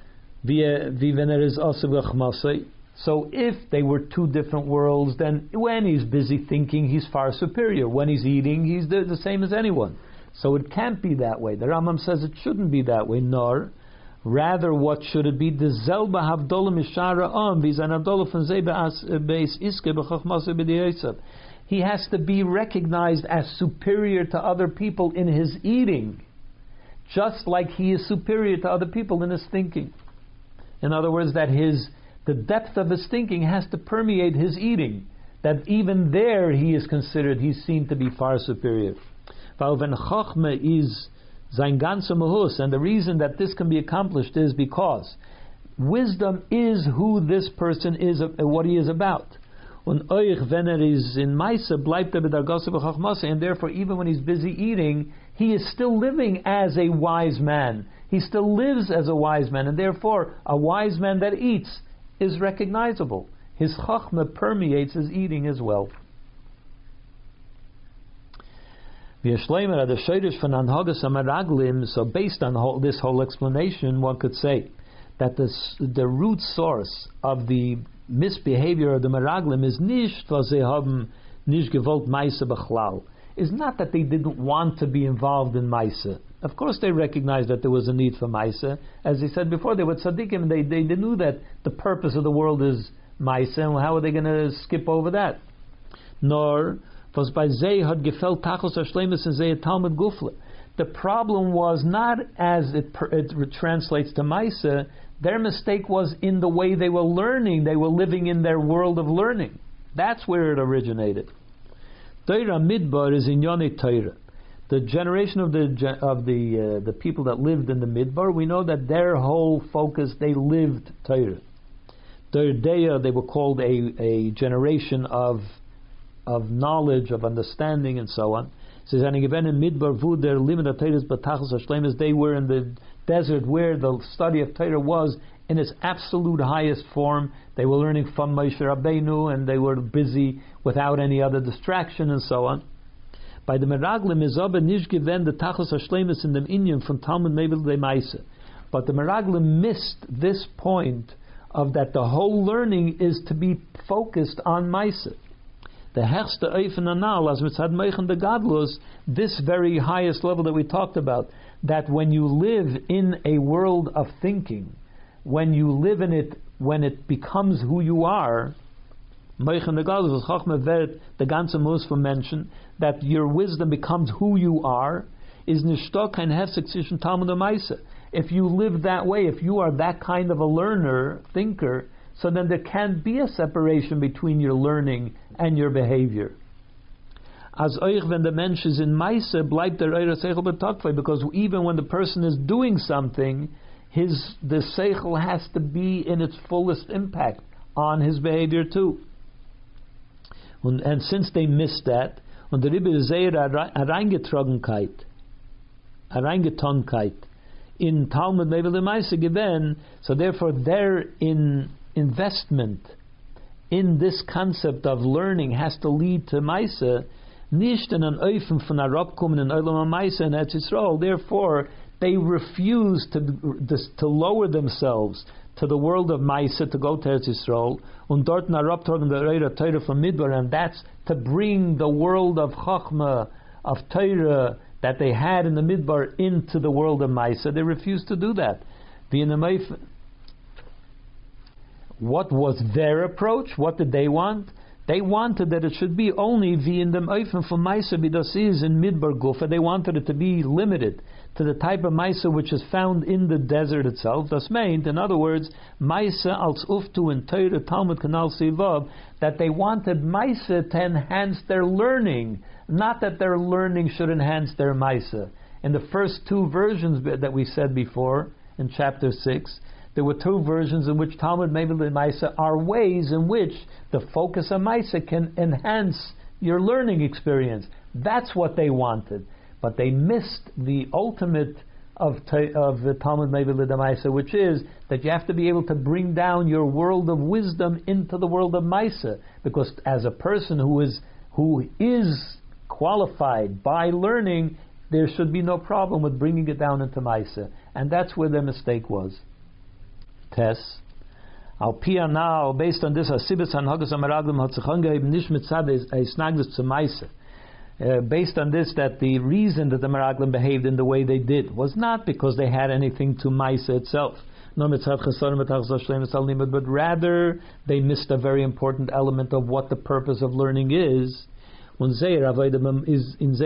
if they were two different worlds, then when he's busy thinking, he's far superior. When he's eating, he's the, the same as anyone. So it can't be that way. The Rambam says it shouldn't be that way, nor rather what should it be? The zelba havdola mishara am v'zan havdola from zeba beis iske b'chachmasa b'diyasav. He has to be recognized as superior to other people in his eating, just like he is superior to other people in his thinking. In other words, that his the depth of his thinking has to permeate his eating, that even there he is considered, he's seen to be far superior. Is sein ganzer Mahus, and the reason that this can be accomplished is because wisdom is who this person is, uh, what he is about. Und euch, wenn er is in Maise, bleibt er b'dargase b'chachmase, and therefore even when he's busy eating, he is still living as a wise man. He still lives as a wise man, and therefore a wise man that eats is recognizable. His chachma permeates his eating as well. So based on whole, this whole explanation, one could say that this, the root source of the misbehavior of the Meraglim is nicht, was sie haben nicht gewollt Meise bechlal. Is not that they didn't want to be involved in Meise. Of course they recognized that there was a need for Meise. As he said before, they were tzaddikim, they, they, they knew that the purpose of the world is Meise, and how are they going to skip over that? Nor was by Zeh had gefällt Tachos HaShleimus and Zeh Talmud Gufle. The problem was not as it, per, it translates to Meise. Their mistake was in the way they were learning. They were living in their world of learning. That's where it originated. Torah Midbar is in Yonei Torah. The generation of the of the uh, the people that lived in the Midbar, we know that their whole focus, they lived Torah. Torah, they were called a, a generation of of knowledge, of understanding, and so on. Says, they were in the desert where the study of Torah was in its absolute highest form. They were learning from Moshe Rabbeinu, and they were busy without any other distraction, and so on. By the Meraglim is aber nicht gewend the Tachos HaShleimus in dem Inyan from Talmud Mebel de Meise. But the Meraglim missed this point of that the whole learning is to be focused on Meise. The hechste Eifen Anal, as mitzad Meichen de Gadlus, this very highest level that we talked about, that when you live in a world of thinking, when you live in it, when it becomes who you are, Meichen de Gadlus, Chachma Veret, the ganze Musfa mentioned, that your wisdom becomes who you are, is nishto kein hefsek zwischen Talmud und Meise. If you live that way, if you are that kind of a learner, thinker, so then there can't be a separation between your learning and your behavior. As euch, when the mensch is in Meise, bleibt der eure Seichel betokfei, because even when the person is doing something, his the Seichel has to be in its fullest impact on his behavior too. And, and since they missed that, und der Rebbe ist sehr hereingetrogenkeit, hereingetonkeit in Talmud Mebel de Meise given, so therefore their in investment in this concept of learning has to lead to Meise, nicht in an Eufen von Arabkommen in Olam HaMeise and Eretz Yisrael. Therefore, they refuse to to lower themselves to the world of Meise, to go to Eretz Yisrael, und dort in Arabtorgen the Reira Torah from Midbar, and that's to bring the world of Chachma, of Torah, that they had in the Midbar into the world of Meise. They refused to do that. What was their approach? What did they want? They wanted that it should be only v'in dem Eifen from Meise b'dasiz in Midbar Gufa. They wanted it to be limited to the type of Meise which is found in the desert itself. Das meant, in other words, Meise als uftu in Torah Talmud Kanal Sivav, that they wanted Meise to enhance their learning, not that their learning should enhance their Meise. In the first two versions that we said before, in chapter six, there were two versions in which Talmud Mebel and Meise are ways in which the focus of Meise can enhance your learning experience. That's what they wanted. But they missed the ultimate of, of the Talmud Mebel and Meise, which is that you have to be able to bring down your world of wisdom into the world of Meise. Because as a person who is who is qualified by learning, there should be no problem with bringing it down into Meise. And that's where their mistake was. Tess. Al Pia now, based on this, Asibitz and Hagas Amaraglim hat sich angeheben, nicht mit Zad Snaglis zu Meise. Based on this, that the reason that the Meraglim behaved in the way they did was not because they had anything to Meise itself, but rather they missed a very important element of what the purpose of learning is. Is in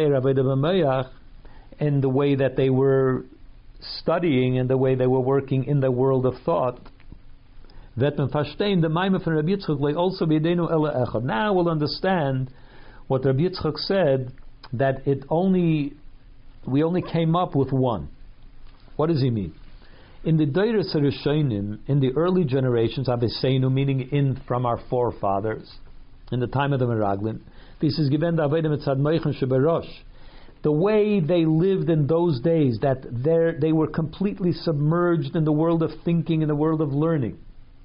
the way that they were studying and the way they were working in the world of thought. Now we'll understand what Rabbi Yitzchak said, that it only we only came up with one. What does he mean? In the Deiros Rishonim, in the early generations, Abeseinu, meaning in from our forefathers, in the time of the Meraglim, this is given the Avodah Mitzad Moichem Sheberosh. The way they lived in those days, that they were completely submerged in the world of thinking, in the world of learning.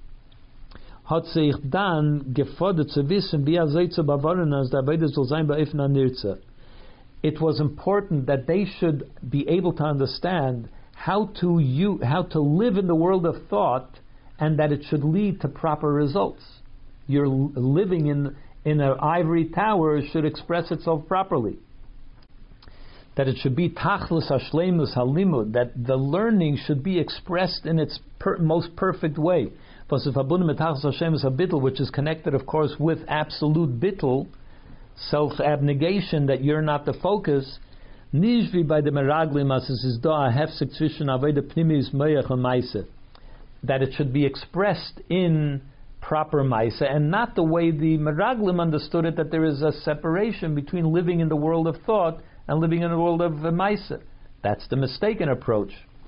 Hat sich dann gefordert zu wissen, wie er sei zu bewahren, als der Avodah soll sein bei Ifna Nirza. It was important that they should be able to understand how to you how to live in the world of thought, and that it should lead to proper results. Your living in in an ivory tower should express itself properly. That it should be tachlis hashleimus halimud, that the learning should be expressed in its per, most perfect way. Which is connected, of course, with absolute bittul, self-abnegation, that you're not the focus. Nishvi by the meraglim as is da hefsek zwischen aveda pnimis meyach and maise, that it should be expressed in proper maise, and not the way the meraglim understood it, that there is a separation between living in the world of thought and living in the world of maise. That's the mistaken approach.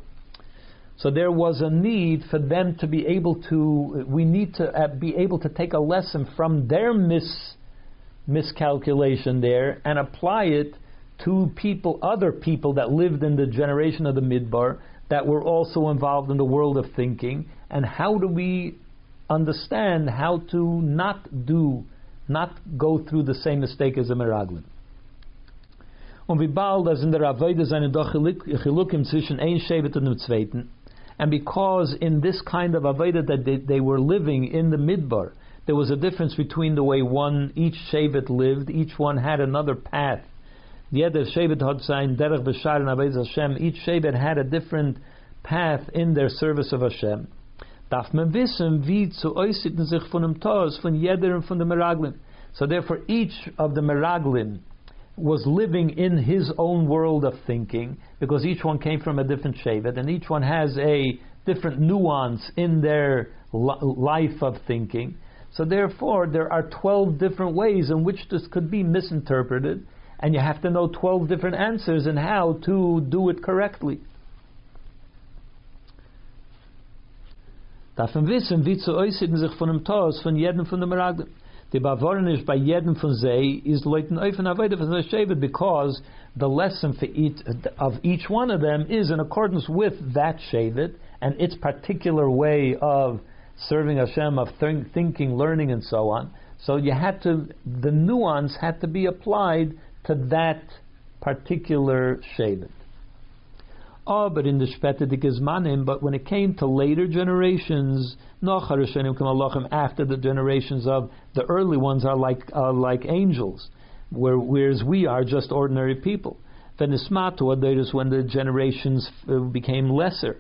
So there was a need for them to be able to. We need to uh, be able to take a lesson from their mis miscalculation there and apply it to people, other people that lived in the generation of the Midbar, that were also involved in the world of thinking. And how do we understand how to not do, not go through the same mistake as the Meraglim? Und wie bald as in der Avodah seine doch Chilukim zwischen ein Shevet und dem Zweiten, and because in this kind of Avodah that they, they were living in the Midbar, there was a difference between the way one, each Shevet lived, each one had another path. Jeder Shevet hat sein Derech B'Shar and Avodas Hashem. Each Shevet had a different path in their service of Hashem. Darf man wissen, wie zu äußern sich von dem Tos, von jeder und von dem Meraglim. So therefore each of the Meraglim was living in his own world of thinking, because each one came from a different Shevet, and each one has a different nuance in their li- life of thinking. So therefore there are twelve different ways in which this could be misinterpreted, and you have to know twelve different answers and how to do it correctly. Darf man wissen, wie zu äußern sich von dem Tos, von jedem von dem Meraglim. Die Bavornish by jedem von sie is leuten öfen Avodah for the Shevet, because the lesson for each of each one of them is in accordance with that Shevet and its particular way of serving Hashem, of th- thinking, learning, and so on. So you had to, the nuance had to be applied to that particular Shevet. Oh, but in the Shpetah Gizmanim, but when it came to later generations, after the generations of the early ones are like uh, like angels, where, whereas we are just ordinary people. When the generations became lesser.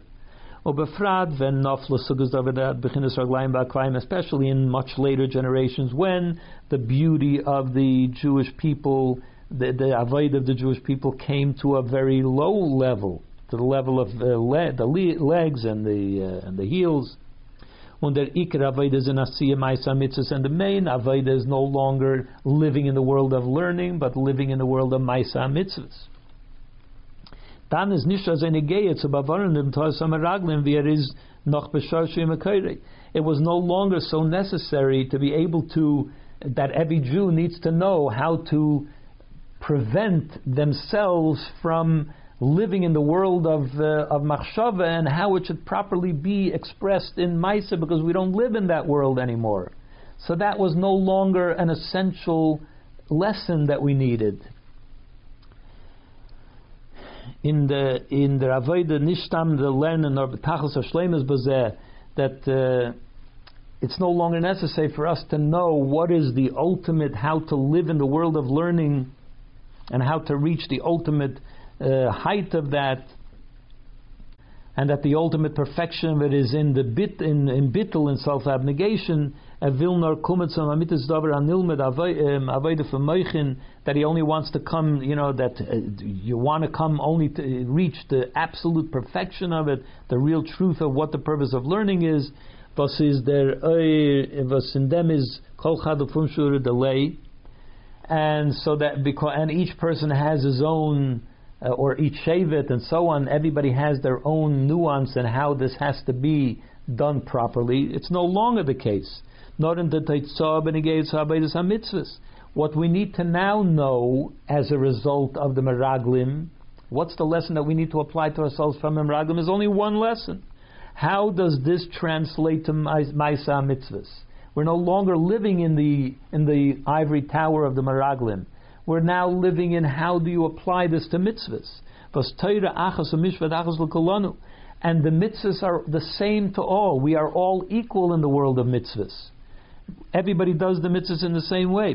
Especially in much later generations, when the beauty of the Jewish people, the, the avodah of the Jewish people came to a very low level, to the level of uh, le- the le- legs and the uh, and the heels. Und der Iker Avodah is in Asiyah Ma'aseh Mitzvos, and the main Avodah is no longer living in the world of learning, but living in the world of Ma'aseh Mitzvos. Dann ist nicht so eine Gehe zu bewahren dem Tos HaMeraglim, wie er ist noch b'shar she'im ha'koyrei. It was no longer so necessary to be able to, that every Jew needs to know how to prevent themselves from living in the world of uh, of machshava, and how it should properly be expressed in Maisa, because we don't live in that world anymore. So that was no longer an essential lesson that we needed. In the in the Avodah Nishtam, the learning or B'tachlis Hashleimus Bazeh, that uh, it's no longer necessary for us to know what is the ultimate, how to live in the world of learning, and how to reach the ultimate Uh, height of that, and that the ultimate perfection of it is in the bit in in bittul and self abnegation. That he only wants to come, you know, that uh, you want to come only to reach the absolute perfection of it, the real truth of what the purpose of learning is. was is there, was in them is kol chad ufumshur delay, and so that because and each person has his own, uh, or each shevet and so on. Everybody has their own nuance and how this has to be done properly. It's no longer the case. Not in the Teitzah Benegei Tzabedus HaMitzvahs. What we need to now know as a result of the Meraglim, what's the lesson that we need to apply to ourselves from the Meraglim, is only one lesson. How does this translate to Maisa HaMitzvahs? We're no longer living in the in the ivory tower of the Meraglim. We're now living in how do you apply this to mitzvahs. And the mitzvahs are the same to all. We are all equal in the world of mitzvahs. Everybody does the mitzvahs in the same way.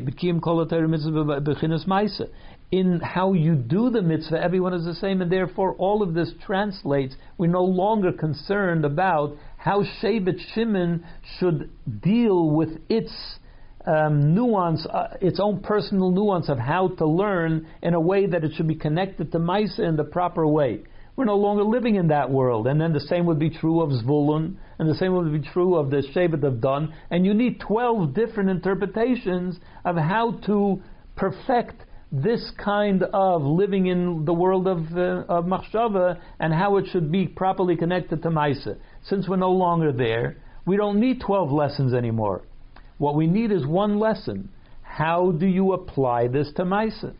In how you do the mitzvah, everyone is the same, and therefore all of this translates. We're no longer concerned about how Shevet Shimon should deal with its um, nuance, uh, its own personal nuance of how to learn in a way that it should be connected to Maisa in the proper way. We're no longer living in that world. And then the same would be true of Zvulun, and the same would be true of the Shevet of Dan. And you need twelve different interpretations of how to perfect this kind of living in the world of, uh, of Machshava, and how it should be properly connected to Maisa. Since we're no longer there, we don't need twelve lessons anymore. What we need is one lesson. How do you apply this to Maisa?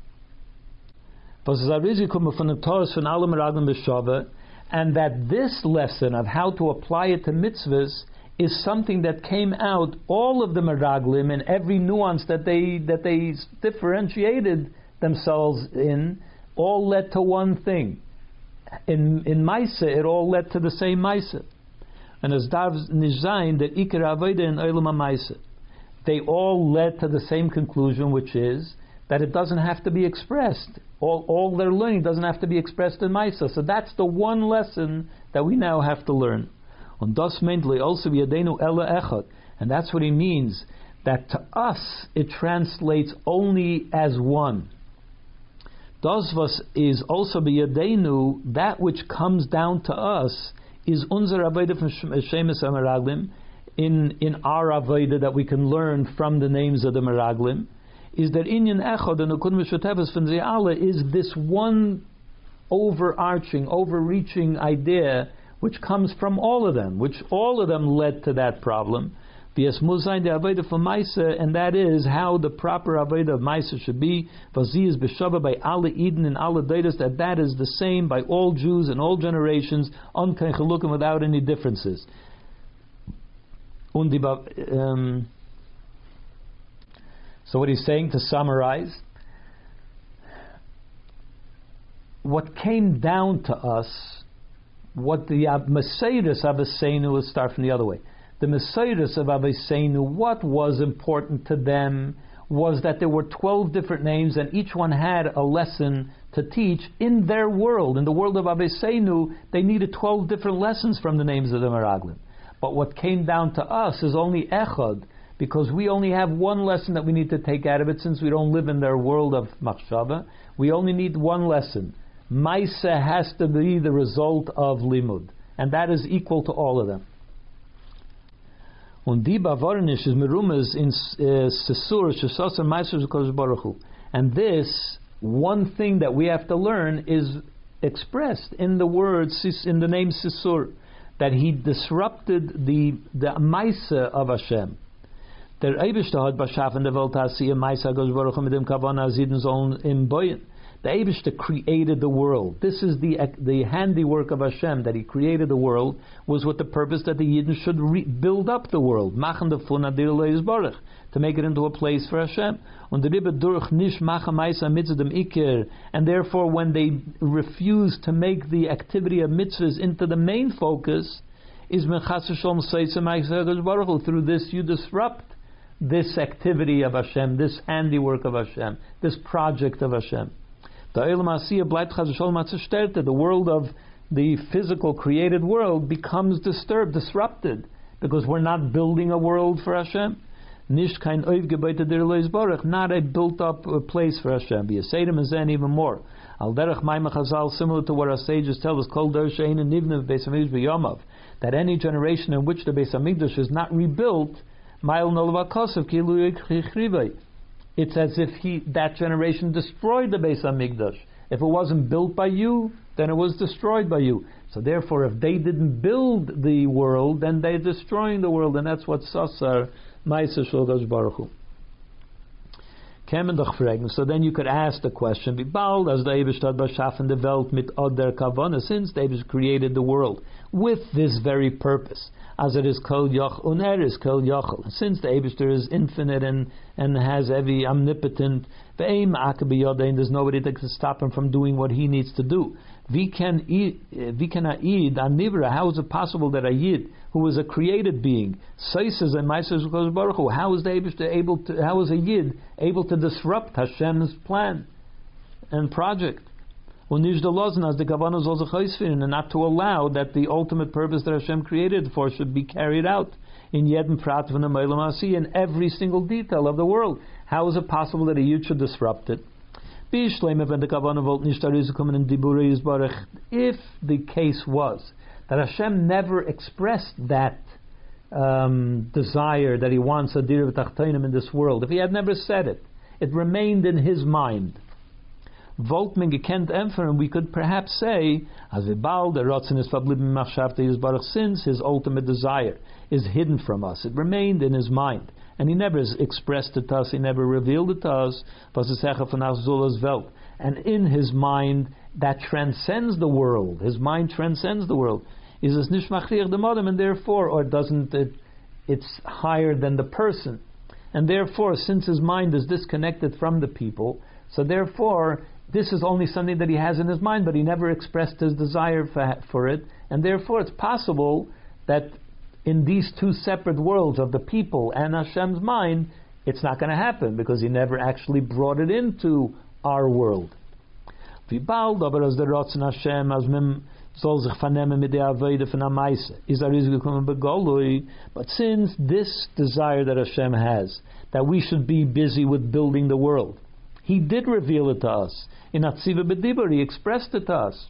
And that this lesson of how to apply it to mitzvahs is something that came out, all of the Meraglim, and every nuance that they that they differentiated themselves in, all led to one thing. In in Maisa, it all led to the same Maisa. And as Dav Nizzayin, that Ikar Avodah in Olam HaMaisa, they all led to the same conclusion, which is that it doesn't have to be expressed. All, all their learning doesn't have to be expressed in Maisa. So that's the one lesson that we now have to learn. Und das meint also b'yadeinu ela echad, and that's what he means, that to us it translates only as one. Das was is also b'yadeinu, that which comes down to us is unser avodah from Shemes HaMeraglim, in in our avodah that we can learn from the names of the Meraglim, is that inyan echad and ukun mishatevas from the Allah is this one overarching, overreaching idea which comes from all of them, which all of them led to that problem. V'yas muzayin the avodah for Maisa, and that is how the proper avodah of Maisa should be. Vazi is b'shava by Allah Eden and Allah Deidas, that that is the same by all Jews and all generations, on kein chalukim, without any differences. Um, so what he's saying, to summarize, what came down to us, what the Mesiris of Avosseinu, let's start from the other way. The Mesiris of Avosseinu, what was important to them was that there were twelve different names, and each one had a lesson to teach in their world. In the world of Avosseinu, they needed twelve different lessons from the names of the Meraglim. But what came down to us is only echad, because we only have one lesson that we need to take out of it, since we don't live in their world of machshava. We only need one lesson. Maisa has to be the result of limud, and that is equal to all of them. Und die Bavarnish is merumas in Sesur Shesasar Meiser Zekadosh Baruch Hu. And this one thing that we have to learn is expressed in the words, in the name Sesur, that he disrupted the the Maisa of Hashem. Der Eibishter hat beschaffen der Welt Asiya Maisa Gosh Baruch Hu mit dem Kavana Zidin sollen im Boyen. The Eibishter created the world. This is the the handiwork of Hashem, that He created the world, was with the purpose that the Yidden should re- build up the world, machen the fun adir leis baruch, to make it into a place for Hashem. Und the Rebbe durch nish macha ma'isa mitzvah dem ikir, and therefore when they refuse to make the activity of mitzvahs into the main focus, is mechas shalom seitza ma'isa baruch. Through this you disrupt this activity of Hashem, this handiwork of Hashem, this project of Hashem. The world of the physical created world becomes disturbed, disrupted, because we're not building a world for Hashem. Not a built up place for Hashem. B'yasedem is then even more. Al derech Maimah Chazal, similar to what our sages tell us, Kol der she'ein nivnev beis hamidrash b'yomav, that any generation in which the Beis Hamikdash is not rebuilt, it's as if he that generation destroyed the Beis Hamikdash. If it wasn't built by you, then it was destroyed by you. So therefore, if they didn't build the world, then they're destroying the world, and that's what Sasar Ma'aser Shel Kadosh Baruch Hu. So then you could ask the question: Bald as the Eibishter beschaffen the Welt mit oder Kavana, since the Eibishter created the world with this very purpose, as it is Kol Yoch und er is Kol Yochel. Since the Eibishter is infinite and and has every omnipotent, ve'ein ma'aka b'yodein, there's nobody that can stop him from doing what he needs to do. We can we can aid an nivra. How is it possible that a yid who is a created being, says and Ma'aser Shel Baruch Hu, how is the Eibishter able to? How is a yid able to disrupt Hashem's plan and project? And not to allow that the ultimate purpose that Hashem created for should be carried out in Yedin Prat v'Nei Olam Hasi, in every single detail of the world. How is it possible that a yid should disrupt it? If the case was that Hashem never expressed that um, desire that He wants a dir v'tachtonim in this world, if He had never said it, it remained in His mind. And we could perhaps say, as since His ultimate desire is hidden from us, it remained in His mind, and He never expressed it to us, He never revealed it to us. And in His mind, that transcends the world. His mind transcends the world. Is this nishmachriach demadam, and therefore, or doesn't it? It's higher than the person, and therefore, since His mind is disconnected from the people, so therefore, this is only something that He has in His mind, but He never expressed His desire for, for it, and therefore, it's possible that in these two separate worlds of the people and Hashem's mind, it's not going to happen because He never actually brought it into our world. But since this desire that Hashem has, that we should be busy with building the world, He did reveal it to us. In Atziva B'Dibur, He expressed it to us.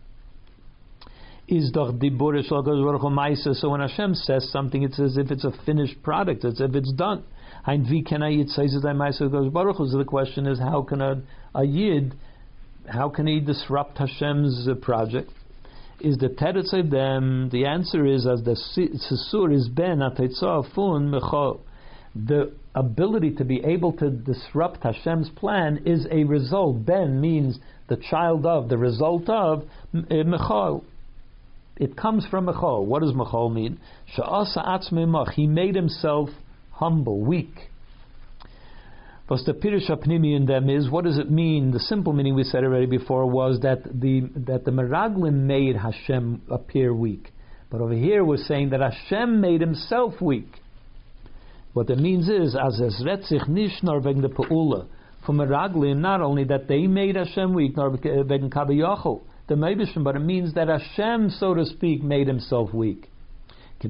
Is doch Dibur Shel Kadosh Baruch Hu Ma'aser. So when Hashem says something, it's as if it's a finished product. It's as if it's done. Ein vi can a yid say that Ma'aser Kadosh Baruch Hu. So the question is, how can a, a yid, how can he disrupt Hashem's uh, project? Is the teretz of them? The answer is, as the sisur is ben ateitzah fun mechol. The ability to be able to disrupt Hashem's plan is a result. Ben means the child of, the result of mechol. It comes from mechol. What does mechol mean? She'asa atzmei mach. He made himself humble, weak. But the pirush hapnimi in them is, what does it mean? The simple meaning we said already before was that the that the meraglim made Hashem appear weak. But over here we're saying that Hashem made Himself weak. What it means is, as es retzich nish nor wegen the peula, from meraglim, not only that they made Hashem weak, nor wegen kabiyachol, the Meibishim, but it means that Hashem, so to speak, made Himself weak. In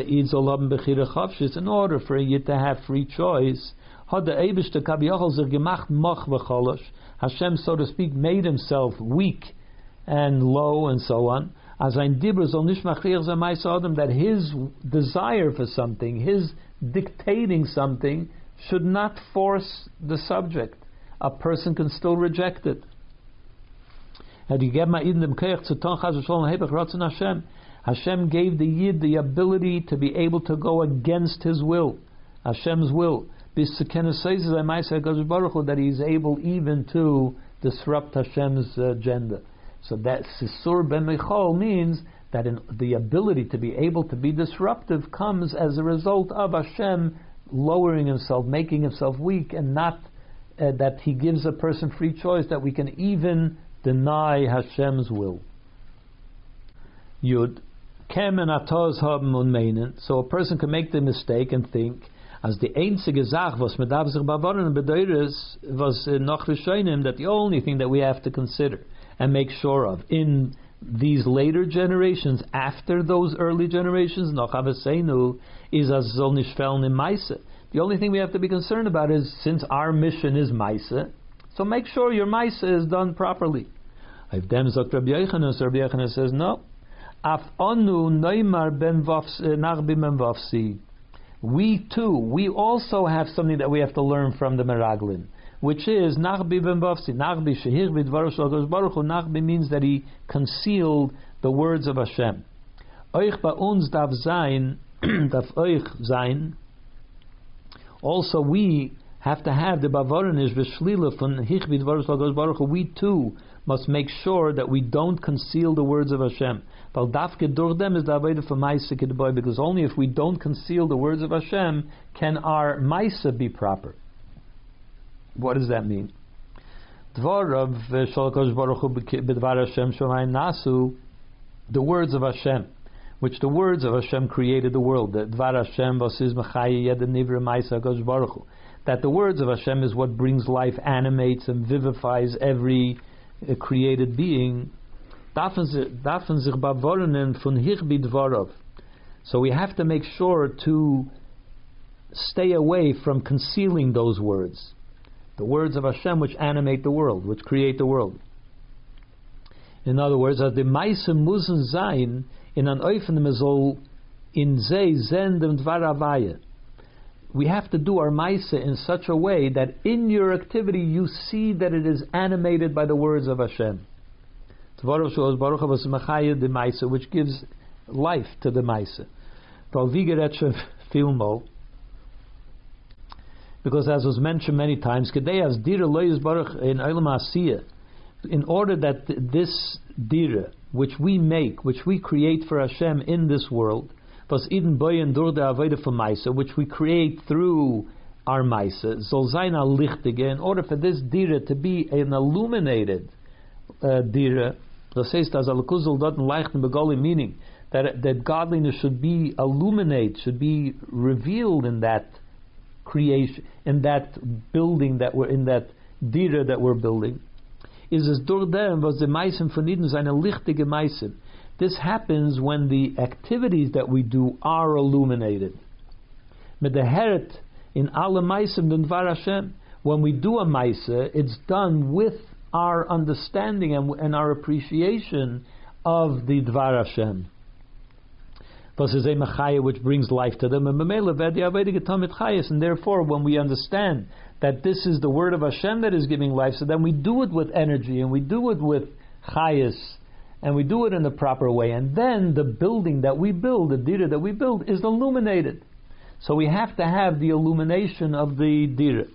order for you to have free choice, Hashem, so to speak, made Himself weak and low and so on. That His desire for something, His dictating something, should not force the subject. A person can still reject it. Hashem gave the Yid the ability to be able to go against his will, Hashem's will. That he is able even to disrupt Hashem's agenda. So that Sisur Ben Mechol means that in the ability to be able to be disruptive comes as a result of Hashem lowering Himself, making Himself weak, and not uh, that He gives a person free choice, that we can even deny Hashem's will. Yud kemen atos haben und meinen. So a person can make the mistake and think, as the einzige Sach was mit sich bavaron bedeures was noch rishonim, that the only thing that we have to consider and make sure of in these later generations, after those early generations, noch aveseinu, is as zol nishfeln in Maisa. The only thing we have to be concerned about is, since our mission is Maisa, so make sure your Maisa is done properly. If them Zok Rabbi Yochanan, Rabbi Yochanan says no. Af onu neymar ben nachbi ben vafsi. We too, we also have something that we have to learn from the Meraglin, which is nachbi ben vafsi. Nachbi shehir b'dvaros shel Baruch Hu. Nachbi means that he concealed the words of Hashem. Oich ba uns darf sein, darf oich sein. Also, we have to have the bavoranish v'shlila von hich b'dvaros shel Baruch Hu. We too must make sure that we don't conceal the words of Hashem. Because only if we don't conceal the words of Hashem can our maisa be proper. What does that mean? The words of Hashem, which the words of Hashem created the world. That the words of Hashem is what brings life, animates and vivifies every uh, created being. So we have to make sure to stay away from concealing those words. The words of Hashem which animate the world, which create the world. In other words, as the Maise musen sein in an Eufenemizol in ze zendem dvaravaya. We have to do our Maise in such a way that in your activity you see that it is animated by the words of Hashem. Which gives life to the Maise. Because as was mentioned many times, in order that this dira, which we make, which we create for Hashem in this world, which we create through our Maise, in order for this dira to be an illuminated uh, dira, meaning that that godliness should be illuminate, should be revealed in that creation, in that building that we're in, that dira that we're building. Is es durch dem was the Meisen von Eden seine lichtige Meisen. This happens when the activities that we do are illuminated. Mit der Heret in alle Meisen den Dvar Hashem. When we do a Meise, it's done with our understanding and, and our appreciation of the Dvar Hashem. Which brings life to them. And therefore, when we understand that this is the word of Hashem that is giving life, so then we do it with energy and we do it with chayas and we do it in the proper way. And then the building that we build, the dira that we build, is illuminated. So we have to have the illumination of the dira.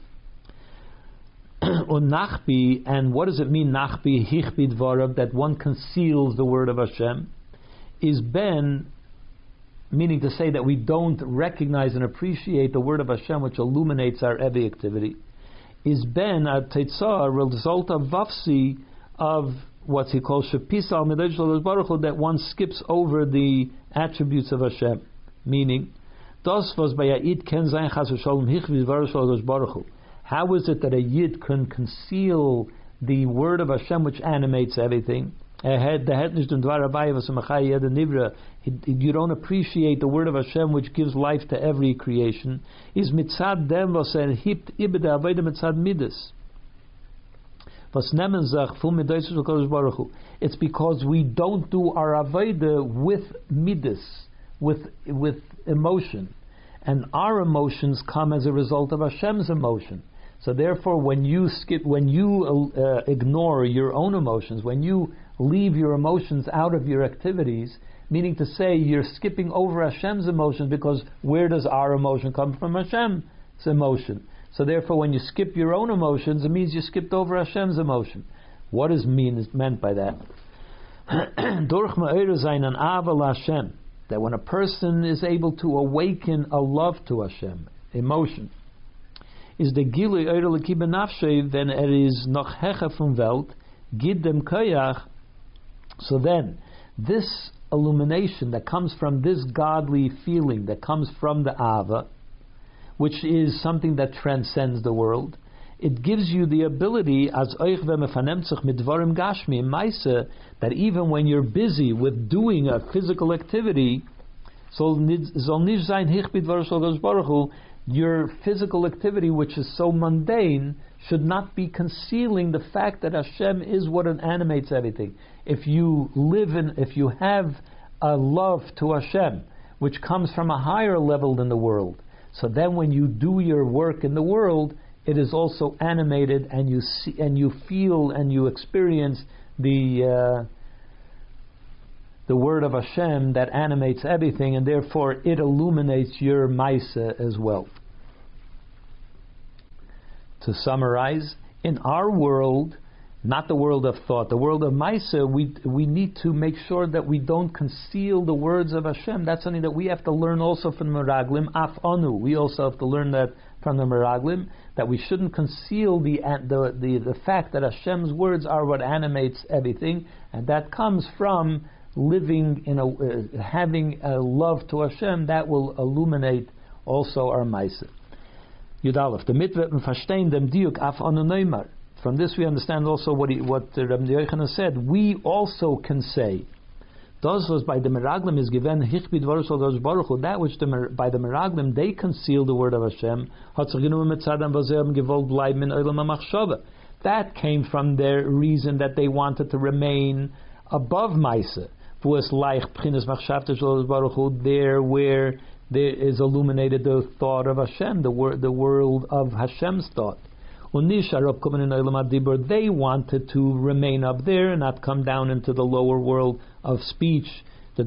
Nachbi, and what does it mean, nachbi, hichbi dvarav, that one conceals the word of Hashem, is ben, meaning to say that we don't recognize and appreciate the word of Hashem which illuminates our every activity, is ben a tetzah, a result of vafsi, of what he calls shepisa al baruch hu, that one skips over the attributes of Hashem, meaning das was by a yid ken zayin chas v'shalom hichvi dvar baruch hu. How is it that a yid can conceal the word of Hashem which animates everything? You don't appreciate the word of Hashem which gives life to every creation. Is mitzad dem was er hebt ibe der avodah mitzad midas. Was nemen zach fu midas shel Baruch Hu. It's because we don't do our avodah with midas, with with emotion, and our emotions come as a result of Hashem's emotion. So therefore, when you skip, when you uh, ignore your own emotions, when you leave your emotions out of your activities, meaning to say you're skipping over Hashem's emotions, because where does our emotion come from? Hashem's emotion. So therefore, when you skip your own emotions, it means you skipped over Hashem's emotion. What is mean is meant by that? That when a person is able to awaken a love to Hashem, emotion, is the gilui eure lekibe nafshe, then it is noch hecha from welt, gid dem koyach. So then, this illumination that comes from this godly feeling, that comes from the Ava, which is something that transcends the world, it gives you the ability, as euch vemefanemt sich mit dvarim gashmi im Maise, that even when you're busy with doing a physical activity, soll nicht sein hich bidvar shel Baruch Hu, your physical activity, which is so mundane, should not be concealing the fact that Hashem is what animates everything. If you live in, if you have a love to Hashem, which comes from a higher level than the world. So then when you do your work in the world, it is also animated, and you see, and you feel, and you experience the uh, the word of Hashem that animates everything, and therefore it illuminates your Maisa as well. To summarize, in our world, not the world of thought, the world of Maisa, we we need to make sure that we don't conceal the words of Hashem. That's something that we have to learn also from the Meraglim. Af Anu, we also have to learn that from the Meraglim, that we shouldn't conceal the, the the the fact that Hashem's words are what animates everything, and that comes from living in a uh, having a love to Hashem that will illuminate also our Maisa. Yud Aleph, the mitzvah verstehen dem diuk af anu neymar. From this we understand also what he, what Rabbi Yochanan said. We also can say, das was by the Meraglim is given hichbid varus al Baruch Hu, that which the, by the Meraglim they conceal the word of Hashem. That came from their reason that they wanted to remain above Maisa. There where there is illuminated the thought of Hashem, the word, the world of Hashem's thought. They wanted to remain up there and not come down into the lower world of speech. The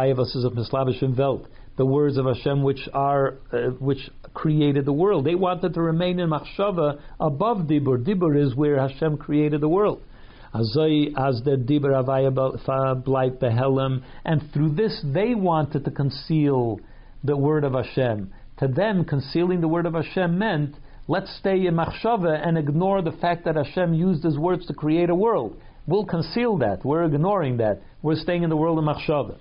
the words of Hashem which are uh, which created the world. They wanted to remain in Machshava above Dibur. Dibur is where Hashem created the world. As the Dibur Avaya bleibt behelem, and through this they wanted to conceal the word of Hashem. To them, concealing the word of Hashem meant, let's stay in Machshava and ignore the fact that Hashem used His words to create a world. We'll conceal that. We're ignoring that. We're staying in the world of Machshava.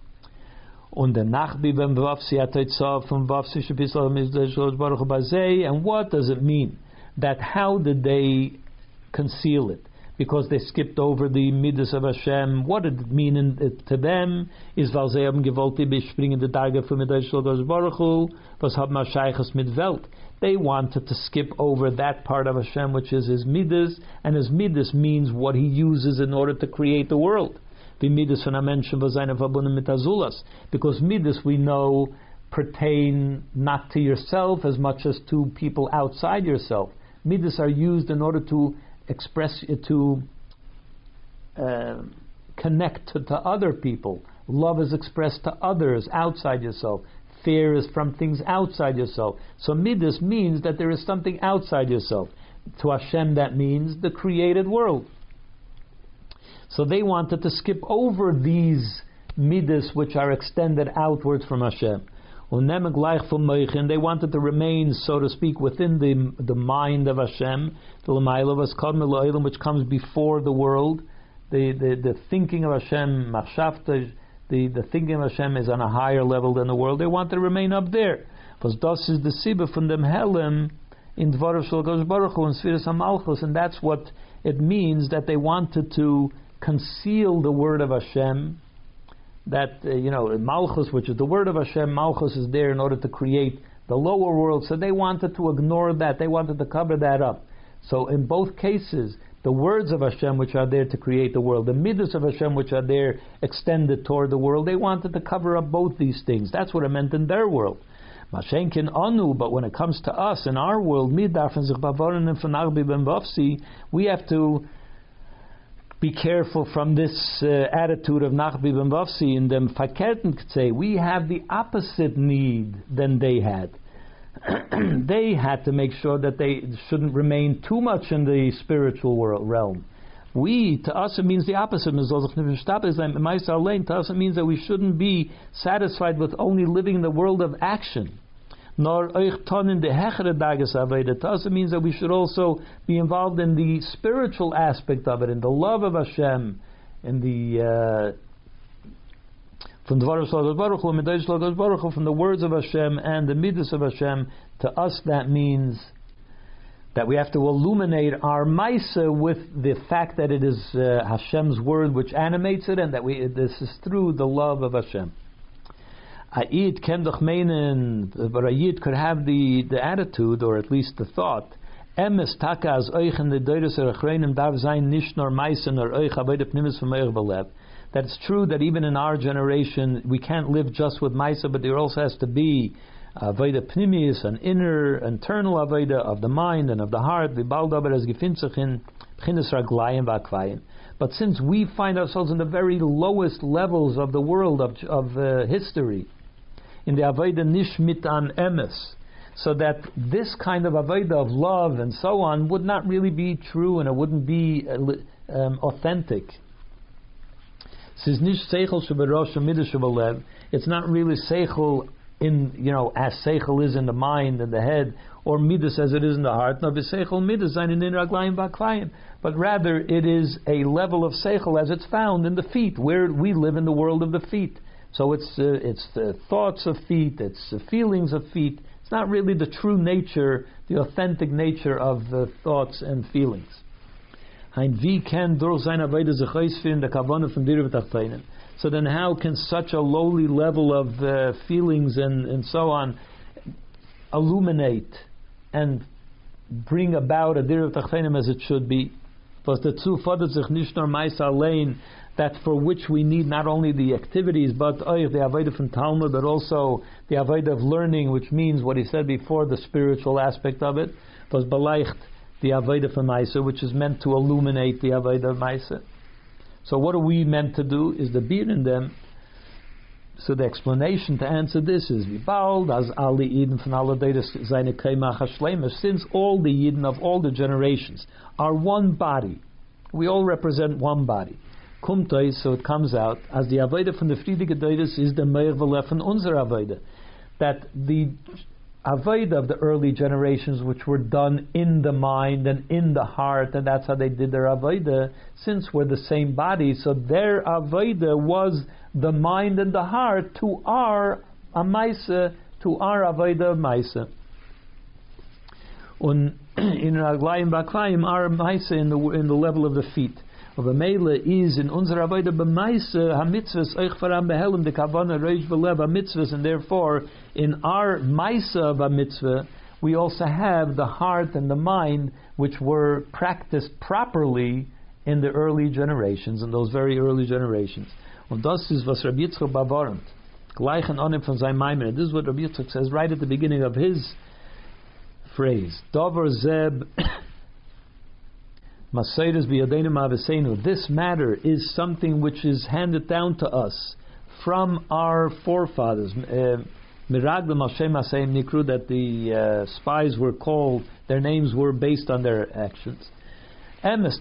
And what does it mean? That how did they conceal it? Because they skipped over the midas of Hashem. What did it mean in, it, to them? Is weil sie haben gewollt bespringen the Tage von Midas Baruch Hu, was haben Shaychus mit Welt. They wanted to skip over that part of Hashem which is His midas, and His midas means what He uses in order to create the world. The midas von a Menschen was eine verbunden mit Azulas, because midas we know pertain not to yourself as much as to people outside yourself. Midas are used in order to express to uh, connect to, to other people. Love is expressed to others outside yourself. Fear is from things outside yourself. So midas means that there is something outside yourself. To Hashem that means the created world. So they wanted to skip over these midas which are extended outwards from Hashem. And they wanted to remain, so to speak, within the the mind of Hashem, which comes before the world. The the, the thinking of Hashem, the, the thinking of Hashem is on a higher level than the world. They want to remain up there. Because das is the sibah from them Helem in Dvarav Shel Kadosh Baruch Hu and Sfiras HaMalchus, and that's what it means that they wanted to conceal the word of Hashem. That, uh, you know, Malchus, which is the word of Hashem, Malchus is there in order to create the lower world, so they wanted to ignore that, they wanted to cover that up. So in both cases, the words of Hashem which are there to create the world, the midas of Hashem which are there extended toward the world, they wanted to cover up both these things. That's what it meant in their world. Mashenkin anu, but when it comes to us, in our world, we have to be careful from this uh, attitude of Nachbi ben Vavsi in them Fakerten say we have the opposite need than they had. They had to make sure that they shouldn't remain too much in the spiritual world realm. We, to us, it means the opposite. To us, it means that we shouldn't be satisfied with only living in the world of action. Nor in the hechere dages aveda. To us, it means that we should also be involved in the spiritual aspect of it, in the love of Hashem, in the from the Dvarav Shel Kadosh Baruch Hu, Midas Shel Kadosh Baruch Hu, from the words of Hashem and the midas of Hashem. To us, that means that we have to illuminate our Maisa with the fact that it is uh, Hashem's word which animates it, and that we this is through the love of Hashem. A Yid ken doch meinen, but a Yid could have the, the attitude, or at least the thought, Emes taka as euch in the deures erachreinim darf sein nicht nor meisen nor euch avede pnimis from euch belev, that it's true that even in our generation we can't live just with Maisa, but there also has to be Avodah Pnimius, an inner, internal Avodah of the mind and of the heart. But since we find ourselves in the very lowest levels of the world of, of uh, history, in the Avodah Nishmit an Emes, so that this kind of Avodah of love and so on would not really be true and it wouldn't be uh, um, authentic. It's not really seichel in, you know, as seichel is in the mind and the head, or midas as it is in the heart. No, seichel midas ein in raglayim ba'klayim. But rather it is a level of seichel as it's found in the feet, where we live in the world of the feet. So it's uh, it's the thoughts of feet, it's the feelings of feet. It's not really the true nature, the authentic nature of the thoughts and feelings. So then how can such a lowly level of uh, feelings and, and so on illuminate and bring about a dir v'tachtonim as it should be? That for which we need not only the activities, but uh, the avodah from Talmud, but also the avodah of learning, which means what he said before, the spiritual aspect of it. Was beleicht the avodah from Maisa, which is meant to illuminate the avodah of Maisa. So what are we meant to do? Is the beer in them. So the explanation to answer this is Vibald as Ali Eden from since all the Yidden of all the generations are one body, we all represent one body. Kumtoy, so it comes out as the Avodah from the Friedige Deidus is the Meir V'Lefen unser Avodah, that the Avodah of the early generations, which were done in the mind and in the heart, and that's how they did their Avodah, since we're the same body, so their Avodah was the mind and the heart to our Amaisa, to our Avodah Maisa. Un in Raglayim Ba'Klayim, our Maisa in the in the level of the feet. Of a Meile is in unser Avodah b'Maisa hamitzvos oich faram behelem de kavana reish v'lev hamitzvos, and therefore in our Maisa of a mitzvah we also have the heart and the mind which were practiced properly in the early generations, in those very early generations. Und das ist was Rabbi Yitzchak bewarnt. Gleichen onim von seinem Maimer. This is what Rabbi Yitzchak says right at the beginning of his phrase. Dover zeb. This matter is something which is handed down to us from our forefathers. Miraglim Hashem Hashem Nikru, that the uh, spies were called, their names were based on their actions. It's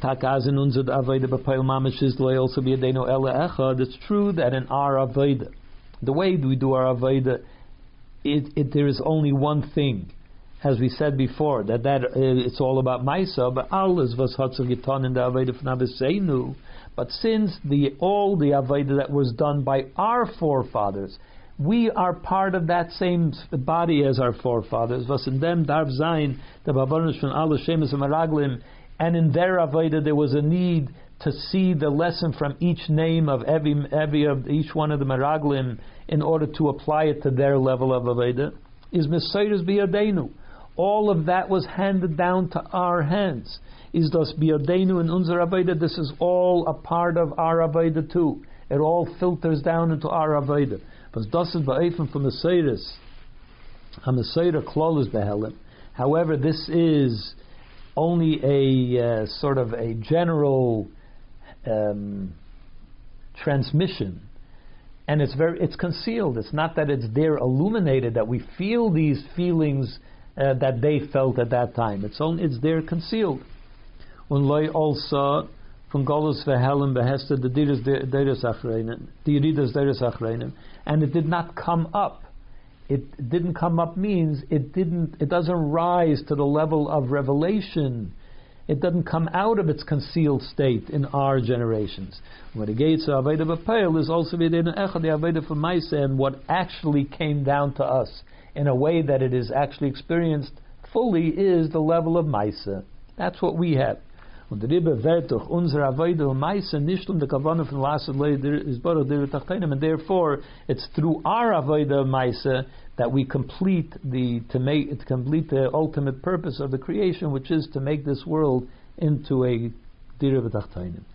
true that in our Avodah, the way we do our Avodah, it, it, there is only one thing. As we said before, that, that uh, it's all about Maisa, but alles was hat sich getan in der Avodah von Abisseinu. But since the all the Avodah that was done by our forefathers, we are part of that same body as our forefathers. Was in them darf sein der Babanus von alle Shemes und Meraglim, and in their Avodah there was a need to see the lesson from each name of every every of each one of the Meraglim in order to apply it to their level of Avodah. Is Mesiris biyadenu. All of that was handed down to our hands. Is das biyadenu in unser Avodah? This is all a part of our Avodah too. It all filters down into our Avodah. But das ist be'efen from Mesiris. A Mesirah klol is behelim. However, this is only a uh, sort of a general um, transmission. And it's very, it's concealed. It's not that it's there illuminated, that we feel these feelings uh, that they felt at that time. It's only, it's there concealed. Und loy also von Golus verhellen behested the diras diras achreinen, the diras diras achreinen, and it did not come up. It didn't come up means it didn't. It doesn't rise to the level of revelation. It doesn't come out of its concealed state in our generations. What the gates of Avodah B'Peil is also within Echad the Avodah for Maisa, and what actually came down to us in a way that it is actually experienced fully is the level of Maisa. That's what we have. And therefore, it's through our Avodah Maisa that we complete the to make to complete the ultimate purpose of the creation, which is to make this world into a Dira V'Tachtainim.